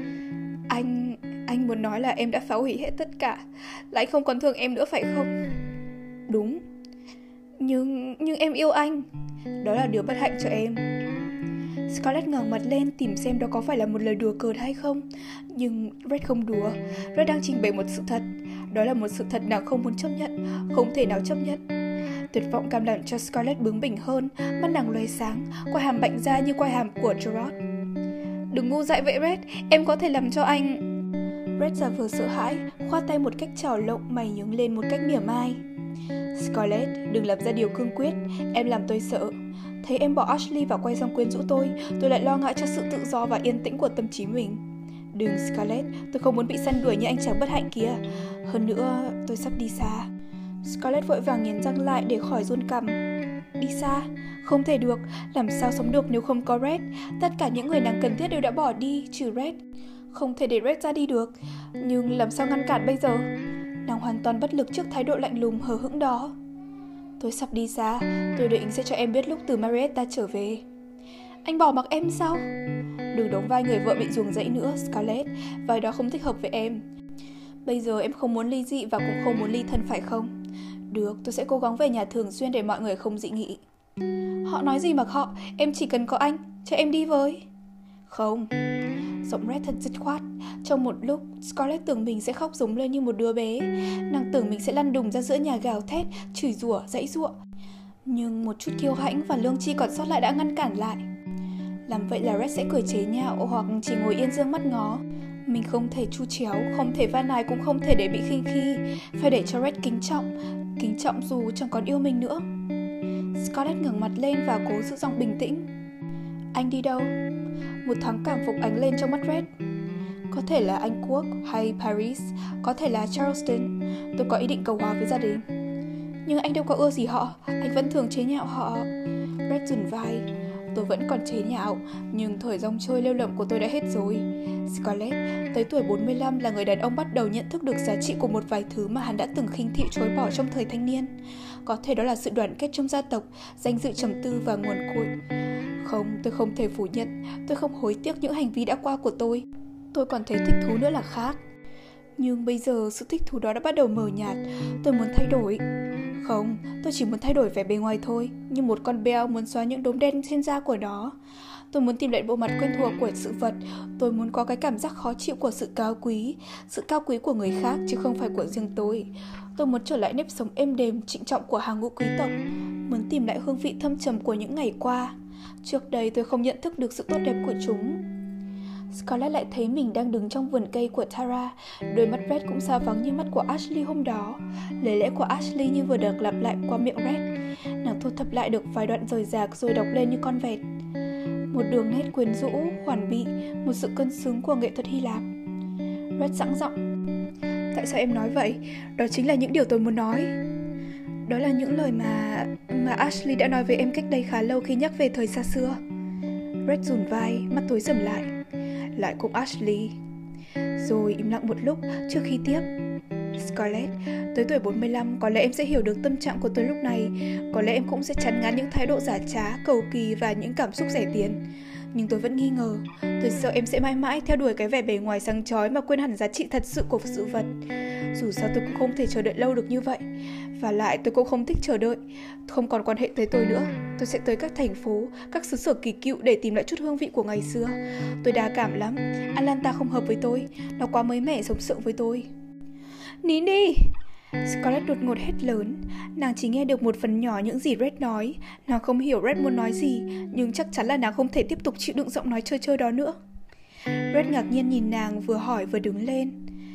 Anh... anh muốn nói là em đã phá hủy hết tất cả, lại không còn thương em nữa phải không? Đúng. Nhưng... nhưng em yêu anh. Đó là điều bất hạnh cho em. Scarlett ngẩng mặt lên tìm xem đó có phải là một lời đùa cợt hay không. Nhưng Red không đùa. Red đang trình bày một sự thật. Đó là một sự thật nàng không muốn chấp nhận, không thể nào chấp nhận. Tuyệt vọng cảm làm cho Scarlett bướng bỉnh hơn. Mắt nàng lóe sáng, quai hàm bạnh ra như quai hàm của Gerard. Đừng ngu dại vậy Red, em có thể làm cho anh... Red giả vờ sợ hãi, khoát tay một cách trào lộng, mày nhướng lên một cách mỉa mai. Scarlett, đừng làm ra điều cương quyết, em làm tôi sợ. Thấy em bỏ Ashley và quay sang quyến rũ tôi, tôi lại lo ngại cho sự tự do và yên tĩnh của tâm trí mình. Đừng Scarlett, tôi không muốn bị săn đuổi như anh chàng bất hạnh kia. Hơn nữa, tôi sắp đi xa. Scarlett vội vàng nghiến răng lại để khỏi run cằm. Đi xa? Không thể được, làm sao sống được nếu không có Red? Tất cả những người nàng cần thiết đều đã bỏ đi, trừ Red. Không thể để Red ra đi được. Nhưng làm sao ngăn cản bây giờ? Nàng hoàn toàn bất lực trước thái độ lạnh lùng hờ hững đó. Tôi sắp đi xa. Tôi định sẽ cho em biết lúc từ Marietta trở về. Anh bỏ mặc em sao? Đừng đóng vai người vợ bị ruồng rẫy nữa, Scarlett. Vai đó không thích hợp với em. Bây giờ em không muốn ly dị và cũng không muốn ly thân phải không? Được, tôi sẽ cố gắng về nhà thường xuyên để mọi người không dị nghị. Họ nói gì mặc họ, em chỉ cần có anh, cho em đi với. Không. Giọng Red thật dứt khoát. Trong một lúc, Scarlett tưởng mình sẽ khóc rống lên như một đứa bé. Nàng tưởng mình sẽ lăn đùng ra giữa nhà gào thét, chửi rủa, giãy giụa. Nhưng một chút kiêu hãnh và lương tri còn sót lại đã ngăn cản lại. Làm vậy là Red sẽ cười chế nhạo hoặc chỉ ngồi yên dương mắt ngó. Mình không thể chu chéo, không thể van nài, cũng không thể để bị khinh khi. Phải để cho Red kính trọng, kính trọng dù chẳng còn yêu mình nữa. Scarlett ngẩng mặt lên và cố giữ giọng bình tĩnh. Anh đi đâu? Một thoáng cảm phục ánh lên trong mắt Red. Có thể là Anh Quốc hay Paris, có thể là Charleston. Tôi có ý định cầu hòa với gia đình. Nhưng anh đâu có ưa gì họ, anh vẫn thường chế nhạo họ. Red rủn vai. Tôi vẫn còn chế nhạo, nhưng thời rong chơi lêu lỏng của tôi đã hết rồi. Scarlett, tới tuổi bốn mươi lăm là người đàn ông bắt đầu nhận thức được giá trị của một vài thứ mà hắn đã từng khinh thị chối bỏ trong thời thanh niên. Có thể đó là sự đoàn kết trong gia tộc, danh dự trầm tư và nguồn cội. Không, tôi không thể phủ nhận, tôi không hối tiếc những hành vi đã qua của tôi. Tôi còn thấy thích thú nữa là khác. Nhưng bây giờ sự thích thú đó đã bắt đầu mờ nhạt. Tôi muốn thay đổi. Không, tôi chỉ muốn thay đổi vẻ bề ngoài thôi, như một con beo muốn xóa những đốm đen trên da của nó. Tôi muốn tìm lại bộ mặt quen thuộc của sự vật. Tôi muốn có cái cảm giác khó chịu của sự cao quý, sự cao quý của người khác chứ không phải của riêng tôi. Tôi muốn trở lại nếp sống êm đềm, trịnh trọng của hàng ngũ quý tộc. Muốn tìm lại hương vị thâm trầm của những ngày qua. Trước đây tôi không nhận thức được sự tốt đẹp của chúng. Scarlett lại thấy mình đang đứng trong vườn cây của Tara. Đôi mắt Red cũng xa vắng như mắt của Ashley hôm đó. Lời lẽ của Ashley như vừa được lặp lại qua miệng Red. Nàng thu thập lại được vài đoạn rời rạc rồi đọc lên như con vẹt. Một đường nét quyến rũ, hoàn bị, một sự cân xứng của nghệ thuật Hy Lạp. Red sẵn giọng. Tại sao em nói vậy? Đó chính là những điều tôi muốn nói. Đó là những lời mà... mà Ashley đã nói với em cách đây khá lâu khi nhắc về thời xa xưa. Red rủn vai, mắt tối sầm lại. Lại cùng Ashley. Rồi im lặng một lúc trước khi tiếp. Scarlett, tới tuổi bốn mươi lăm có lẽ em sẽ hiểu được tâm trạng của tôi lúc này. Có lẽ em cũng sẽ chán ngán những thái độ giả trá, cầu kỳ và những cảm xúc rẻ tiền. Nhưng tôi vẫn nghi ngờ. Tôi sợ em sẽ mãi mãi theo đuổi cái vẻ bề ngoài sáng chói mà quên hẳn giá trị thật sự của sự vật. Dù sao tôi cũng không thể chờ đợi lâu được như vậy. Và lại tôi cũng không thích chờ đợi. Không còn quan hệ tới tôi nữa. Tôi sẽ tới các thành phố, các xứ sở kỳ cựu để tìm lại chút hương vị của ngày xưa. Tôi đa cảm lắm. Atlanta không hợp với tôi. Nó quá mới mẻ sống sượng với tôi. Nín đi! Scarlett đột ngột hét lớn. Nàng chỉ nghe được một phần nhỏ những gì Red nói. Nàng không hiểu Red muốn nói gì, nhưng chắc chắn là nàng không thể tiếp tục chịu đựng giọng nói chơi chơi đó nữa. Red ngạc nhiên nhìn nàng, vừa hỏi vừa đứng lên.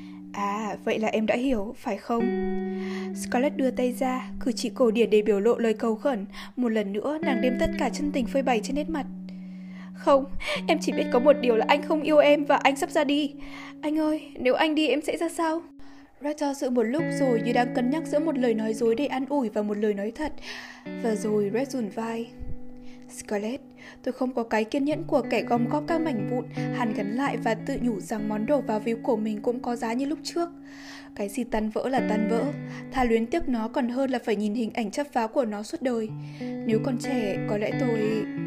À, vậy là em đã hiểu, phải không? Scarlett đưa tay ra, cử chỉ cổ điển để biểu lộ lời cầu khẩn. Một lần nữa, nàng đem tất cả chân tình phơi bày trên nét mặt. Không, em chỉ biết có một điều là anh không yêu em và anh sắp ra đi. Anh ơi, nếu anh đi em sẽ ra sao? Red do dự một lúc rồi như đang cân nhắc giữa một lời nói dối để an ủi và một lời nói thật. Và rồi Red rủn vai. Scarlett, tôi không có cái kiên nhẫn của kẻ gom góp các mảnh vụn, hàn gắn lại và tự nhủ rằng món đồ vào víu của mình cũng có giá như lúc trước. Cái gì tan vỡ là tan vỡ, thà luyến tiếc nó còn hơn là phải nhìn hình ảnh chắp vá của nó suốt đời. Nếu còn trẻ, có lẽ tôi...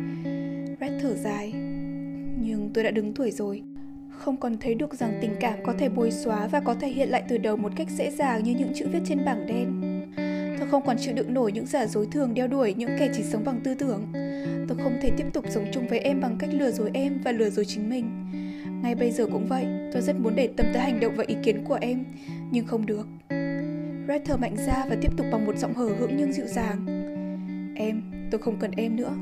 Red thở dài. Nhưng tôi đã đứng tuổi rồi. Không còn thấy được rằng tình cảm có thể bôi xóa và có thể hiện lại từ đầu một cách dễ dàng như những chữ viết trên bảng đen. Tôi không còn chịu đựng nổi những giả dối thường đeo đuổi những kẻ chỉ sống bằng tư tưởng. Tôi không thể tiếp tục sống chung với em bằng cách lừa dối em và lừa dối chính mình. Ngay bây giờ cũng vậy, tôi rất muốn để tâm tới hành động và ý kiến của em, nhưng không được. Red thở mạnh ra và tiếp tục bằng một giọng hờ hững nhưng dịu dàng. Em, tôi không cần em nữa.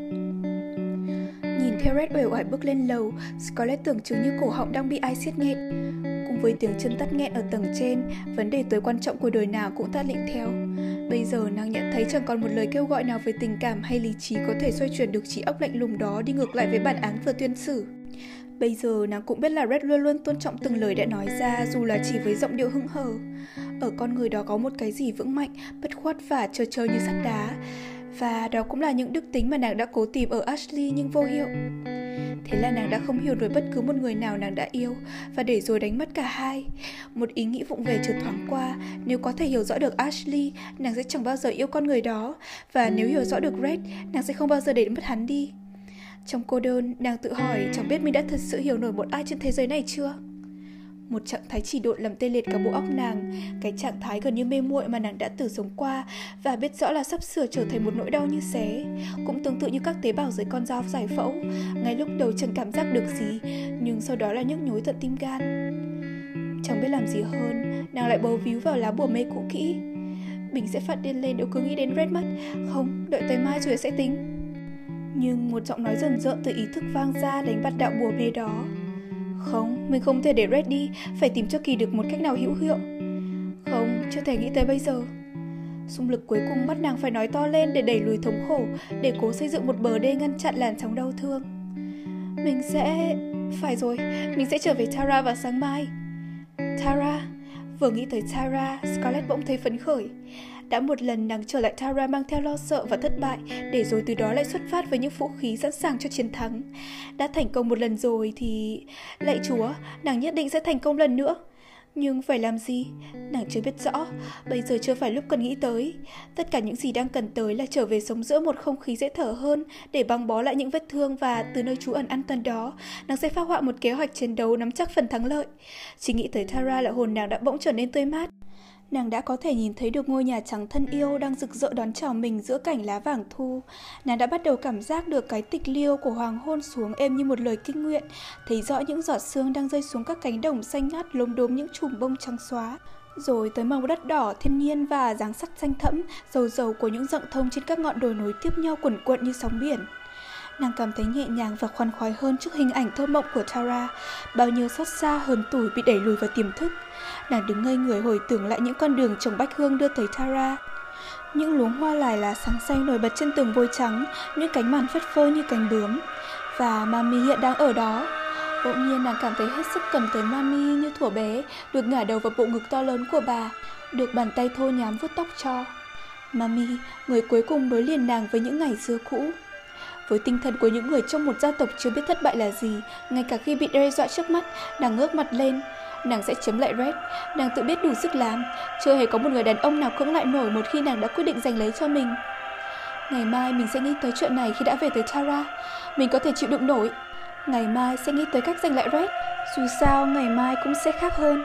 Nhìn theo Red uể oải bước lên lầu, Scarlett tưởng chừng như cổ họng đang bị ai siết nghẹn. Cùng với tiếng chân tắt nghẹn ở tầng trên, vấn đề tối quan trọng của đời nào cũng ta lịnh theo. Bây giờ nàng nhận thấy chẳng còn một lời kêu gọi nào về tình cảm hay lý trí có thể xoay chuyển được trí óc lạnh lùng đó đi ngược lại với bản án vừa tuyên xử. Bây giờ nàng cũng biết là Red luôn luôn tôn trọng từng lời đã nói ra, dù là chỉ với giọng điệu hững hờ. Ở con người đó có một cái gì vững mạnh, bất khuất và trơ trơ như sắt đá. Và đó cũng là những đức tính mà nàng đã cố tìm ở Ashley nhưng vô hiệu. Thế là nàng đã không hiểu nổi bất cứ một người nào nàng đã yêu, và để rồi đánh mất cả hai. Một ý nghĩ vụng về chợt thoáng qua, nếu có thể hiểu rõ được Ashley, nàng sẽ chẳng bao giờ yêu con người đó, và nếu hiểu rõ được Red, nàng sẽ không bao giờ để mất hắn đi. Trong cô đơn, nàng tự hỏi chẳng biết mình đã thật sự hiểu nổi một ai trên thế giới này chưa. Một trạng thái chỉ độn làm tê liệt cả bộ óc nàng, cái trạng thái gần như mê muội mà nàng đã từng sống qua và biết rõ là sắp sửa trở thành một nỗi đau như xé. Cũng tương tự như các tế bào dưới con dao giải phẫu, ngay lúc đầu chẳng cảm giác được gì, nhưng sau đó là nhức nhối tận tim gan. Chẳng biết làm gì hơn, nàng lại bấu víu vào lá bùa mê cũ kỹ. Mình sẽ phát điên lên nếu cứ nghĩ đến Red mất. Không, đợi tới mai rồi sẽ tính. Nhưng một giọng nói dần dợn từ ý thức vang ra đánh bắt đạo bùa mê đó. Không, mình không thể để Red đi, phải tìm cho Kỳ được một cách nào hữu hiệu. Không, chưa thể nghĩ tới bây giờ. Xung lực cuối cùng bắt nàng phải nói to lên để đẩy lùi thống khổ, để cố xây dựng một bờ đê ngăn chặn làn sóng đau thương. Mình sẽ... Phải rồi, mình sẽ trở về Tara vào sáng mai. Tara... Vừa nghĩ tới Tara, Scarlett bỗng thấy phấn khởi. Đã một lần nàng trở lại Tara mang theo lo sợ và thất bại, để rồi từ đó lại xuất phát với những vũ khí sẵn sàng cho chiến thắng. Đã thành công một lần rồi thì... Lạy Chúa, nàng nhất định sẽ thành công lần nữa. Nhưng phải làm gì? Nàng chưa biết rõ, bây giờ chưa phải lúc cần nghĩ tới. Tất cả những gì đang cần tới là trở về sống giữa một không khí dễ thở hơn, để băng bó lại những vết thương, và từ nơi trú ẩn an toàn đó, nàng sẽ phác họa một kế hoạch chiến đấu nắm chắc phần thắng lợi. Chỉ nghĩ tới Tara là hồn nàng đã bỗng trở nên tươi mát. Nàng đã có thể nhìn thấy được ngôi nhà trắng thân yêu đang rực rỡ đón chào mình giữa cảnh lá vàng thu. Nàng đã bắt đầu cảm giác được cái tịch liêu của hoàng hôn xuống êm như một lời kinh nguyện, thấy rõ những giọt sương đang rơi xuống các cánh đồng xanh ngắt lốm đốm những chùm bông trắng xóa. Rồi tới màu đất đỏ thiên nhiên và dáng sắc xanh thẫm, dầu dầu của những dặng thông trên các ngọn đồi nối tiếp nhau quần quận như sóng biển. Nàng cảm thấy nhẹ nhàng và khoan khoái hơn trước hình ảnh thơ mộng của Tara. Bao nhiêu xót xa hờn tủi bị đẩy lùi vào tiềm thức. Nàng đứng ngây người hồi tưởng lại những con đường trồng bách hương đưa tới Tara. Những luống hoa lài lá sáng xanh nổi bật trên tường vôi trắng, những cánh màn phất phơ như cánh bướm. Và Mami hiện đang ở đó. Bỗng nhiên nàng cảm thấy hết sức cần tới Mami như thuở bé, được ngả đầu vào bộ ngực to lớn của bà, được bàn tay thô nhám vuốt tóc cho. Mami, người cuối cùng nối liền nàng với những ngày xưa cũ. Với tinh thần của những người trong một gia tộc chưa biết thất bại là gì, ngay cả khi bị đe dọa trước mắt, nàng ngước mặt lên. Nàng sẽ chiếm lại Red. Nàng tự biết đủ sức làm. Chưa hề có một người đàn ông nào cưỡng lại nổi một khi nàng đã quyết định giành lấy cho mình. Ngày mai mình sẽ nghĩ tới chuyện này khi đã về tới Tara. Mình có thể chịu đựng nổi. Ngày mai sẽ nghĩ tới cách giành lại Red. Dù sao ngày mai cũng sẽ khác hơn.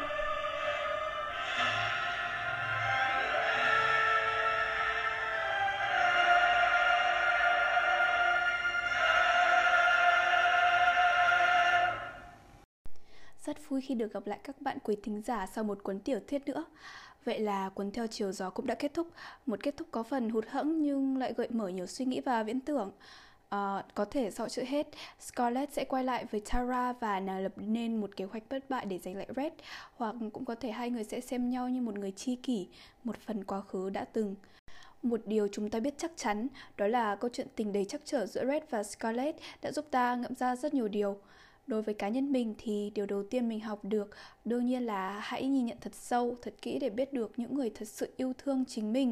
Rất vui khi được gặp lại các bạn quý thính giả sau một cuốn tiểu thuyết nữa. Vậy là cuốn Theo Chiều Gió cũng đã kết thúc. Một kết thúc có phần hụt hẫng nhưng lại gợi mở nhiều suy nghĩ và viễn tưởng. À, có thể sau chữ hết, Scarlett sẽ quay lại với Tara và nàng lập nên một kế hoạch bất bại để giành lại Red. Hoặc cũng có thể hai người sẽ xem nhau như một người tri kỷ, một phần quá khứ đã từng. Một điều chúng ta biết chắc chắn, đó là câu chuyện tình đầy trắc trở giữa Red và Scarlett đã giúp ta ngẫm ra rất nhiều điều. Đối với cá nhân mình thì điều đầu tiên mình học được đương nhiên là hãy nhìn nhận thật sâu, thật kỹ để biết được những người thật sự yêu thương chính mình.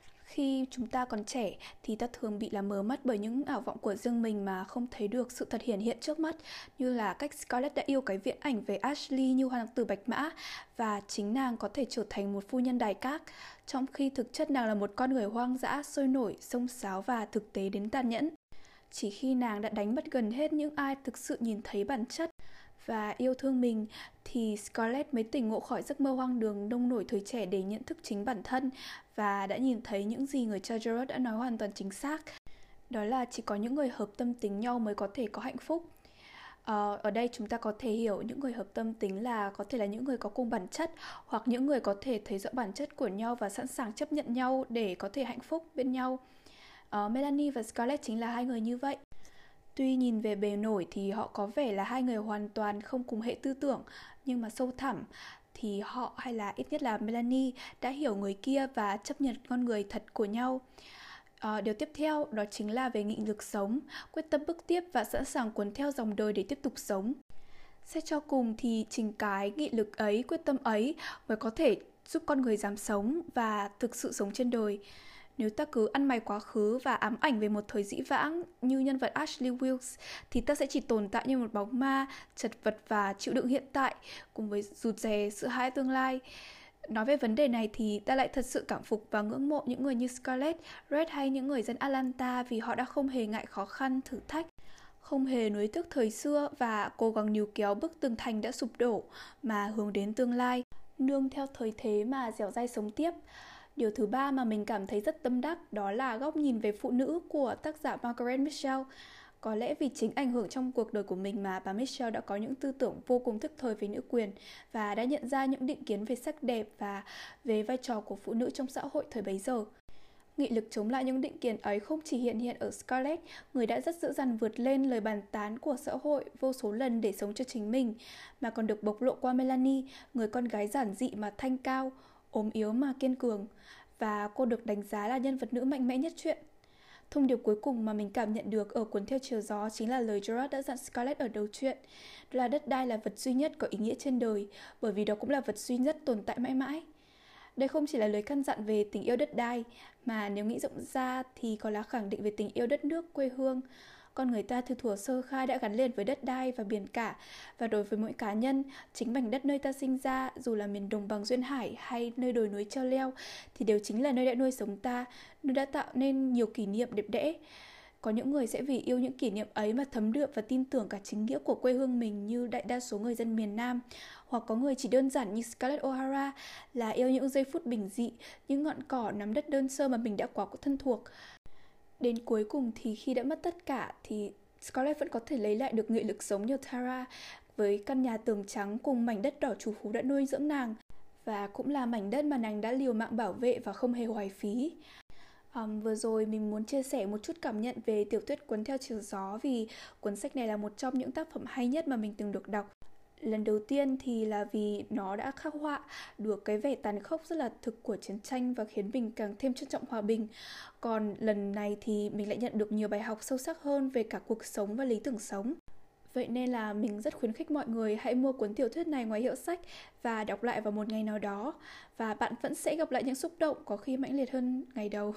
Khi chúng ta còn trẻ thì ta thường bị làm mờ mắt bởi những ảo vọng của riêng mình mà không thấy được sự thật hiển hiện trước mắt, như là cách Scarlett đã yêu cái viễn ảnh về Ashley như hoàng tử bạch mã và chính nàng có thể trở thành một phu nhân đài các, trong khi thực chất nàng là một con người hoang dã, sôi nổi, xông xáo và thực tế đến tàn nhẫn. Chỉ khi nàng đã đánh mất gần hết những ai thực sự nhìn thấy bản chất và yêu thương mình thì Scarlett mới tỉnh ngộ khỏi giấc mơ hoang đường nông nổi thời trẻ để nhận thức chính bản thân và đã nhìn thấy những gì người cha Gerard đã nói hoàn toàn chính xác. Đó là chỉ có những người hợp tâm tính nhau mới có thể có hạnh phúc. À, ở đây chúng ta có thể hiểu những người hợp tâm tính là có thể là những người có cùng bản chất hoặc những người có thể thấy rõ bản chất của nhau và sẵn sàng chấp nhận nhau để có thể hạnh phúc bên nhau. Uh, Melanie và Scarlett chính là hai người như vậy. Tuy nhìn về bề nổi thì họ có vẻ là hai người hoàn toàn không cùng hệ tư tưởng, nhưng mà sâu thẳm thì họ, hay là ít nhất là Melanie, đã hiểu người kia và chấp nhận con người thật của nhau. Uh, điều tiếp theo đó chính là về nghị lực sống, quyết tâm bước tiếp và sẵn sàng cuốn theo dòng đời để tiếp tục sống. Xét cho cùng thì chính cái nghị lực ấy, quyết tâm ấy mới có thể giúp con người dám sống và thực sự sống trên đời. Nếu ta cứ ăn mày quá khứ và ám ảnh về một thời dĩ vãng như nhân vật Ashley Wilkes, thì ta sẽ chỉ tồn tại như một bóng ma, chật vật và chịu đựng hiện tại, cùng với rụt rè sợ hãi tương lai. Nói về vấn đề này thì ta lại thật sự cảm phục và ngưỡng mộ những người như Scarlett, Red hay những người dân Atlanta vì họ đã không hề ngại khó khăn, thử thách, không hề nuối tiếc thời xưa và cố gắng níu kéo bức tường thành đã sụp đổ mà hướng đến tương lai, nương theo thời thế mà dẻo dai sống tiếp. Điều thứ ba mà mình cảm thấy rất tâm đắc đó là góc nhìn về phụ nữ của tác giả Margaret Mitchell. Có lẽ vì chính ảnh hưởng trong cuộc đời của mình mà bà Mitchell đã có những tư tưởng vô cùng thức thời về nữ quyền và đã nhận ra những định kiến về sắc đẹp và về vai trò của phụ nữ trong xã hội thời bấy giờ. Nghị lực chống lại những định kiến ấy không chỉ hiện hiện ở Scarlett, người đã rất dữ dằn vượt lên lời bàn tán của xã hội vô số lần để sống cho chính mình, mà còn được bộc lộ qua Melanie, người con gái giản dị mà thanh cao, ốm yếu mà kiên cường, và cô được đánh giá là nhân vật nữ mạnh mẽ nhất truyện. Thông điệp cuối cùng mà mình cảm nhận được ở cuốn Theo Chiều Gió chính là lời Gerard đã dặn Scarlett ở đầu truyện, đó là đất đai là vật duy nhất có ý nghĩa trên đời, bởi vì đó cũng là vật duy nhất tồn tại mãi mãi. Đây không chỉ là lời căn dặn về tình yêu đất đai, mà nếu nghĩ rộng ra thì còn là khẳng định về tình yêu đất nước, quê hương. Con người ta từ thuở sơ khai đã gắn liền với đất đai và biển cả, và đối với mỗi cá nhân, chính mảnh đất nơi ta sinh ra, dù là miền đồng bằng duyên hải hay nơi đồi núi treo leo, thì đều chính là nơi đã nuôi sống ta, nơi đã tạo nên nhiều kỷ niệm đẹp đẽ. Có những người sẽ vì yêu những kỷ niệm ấy mà thấm đượm và tin tưởng cả chính nghĩa của quê hương mình như đại đa số người dân miền Nam. Hoặc có người chỉ đơn giản như Scarlett O'Hara là yêu những giây phút bình dị, những ngọn cỏ nắm đất đơn sơ mà mình đã quá thân thuộc. Đến cuối cùng thì khi đã mất tất cả thì Scarlett vẫn có thể lấy lại được nghị lực sống như Tara, với căn nhà tường trắng cùng mảnh đất đỏ chủ phú đã nuôi dưỡng nàng, và cũng là mảnh đất mà nàng đã liều mạng bảo vệ và không hề hoài phí. Um, vừa rồi mình muốn chia sẻ một chút cảm nhận về tiểu thuyết Cuốn Theo Chiều Gió vì cuốn sách này là một trong những tác phẩm hay nhất mà mình từng được đọc. Lần đầu tiên thì là vì nó đã khắc họa được cái vẻ tàn khốc rất là thực của chiến tranh và khiến mình càng thêm trân trọng hòa bình. Còn lần này thì mình lại nhận được nhiều bài học sâu sắc hơn về cả cuộc sống và lý tưởng sống. Vậy nên là mình rất khuyến khích mọi người hãy mua cuốn tiểu thuyết này ngoài hiệu sách và đọc lại vào một ngày nào đó. Và bạn vẫn sẽ gặp lại những xúc động có khi mãnh liệt hơn ngày đầu.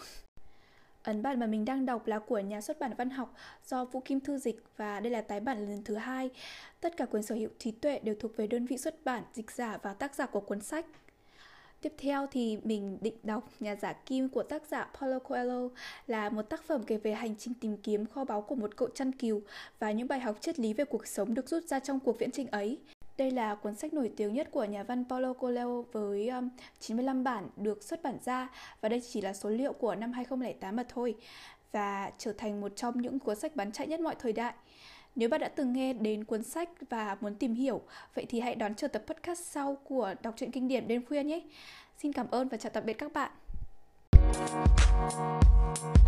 Ấn bản mà mình đang đọc là của nhà xuất bản Văn Học do Vũ Kim Thư dịch, và đây là tái bản lần thứ hai. Tất cả quyền sở hữu trí tuệ đều thuộc về đơn vị xuất bản, dịch giả và tác giả của cuốn sách. Tiếp theo thì mình định đọc Nhà giả kim của tác giả Paulo Coelho, là một tác phẩm kể về hành trình tìm kiếm kho báu của một cậu chăn cừu và những bài học triết lý về cuộc sống được rút ra trong cuộc viễn trình ấy. Đây là cuốn sách nổi tiếng nhất của nhà văn Paulo Coelho với um, chín mươi lăm bản được xuất bản ra, và đây chỉ là số liệu của năm hai không không tám mà thôi, và trở thành một trong những cuốn sách bán chạy nhất mọi thời đại. Nếu bạn đã từng nghe đến cuốn sách và muốn tìm hiểu, vậy thì hãy đón chờ tập podcast sau của Đọc truyện kinh điển đêm khuya nhé. Xin cảm ơn và chào tạm biệt các bạn.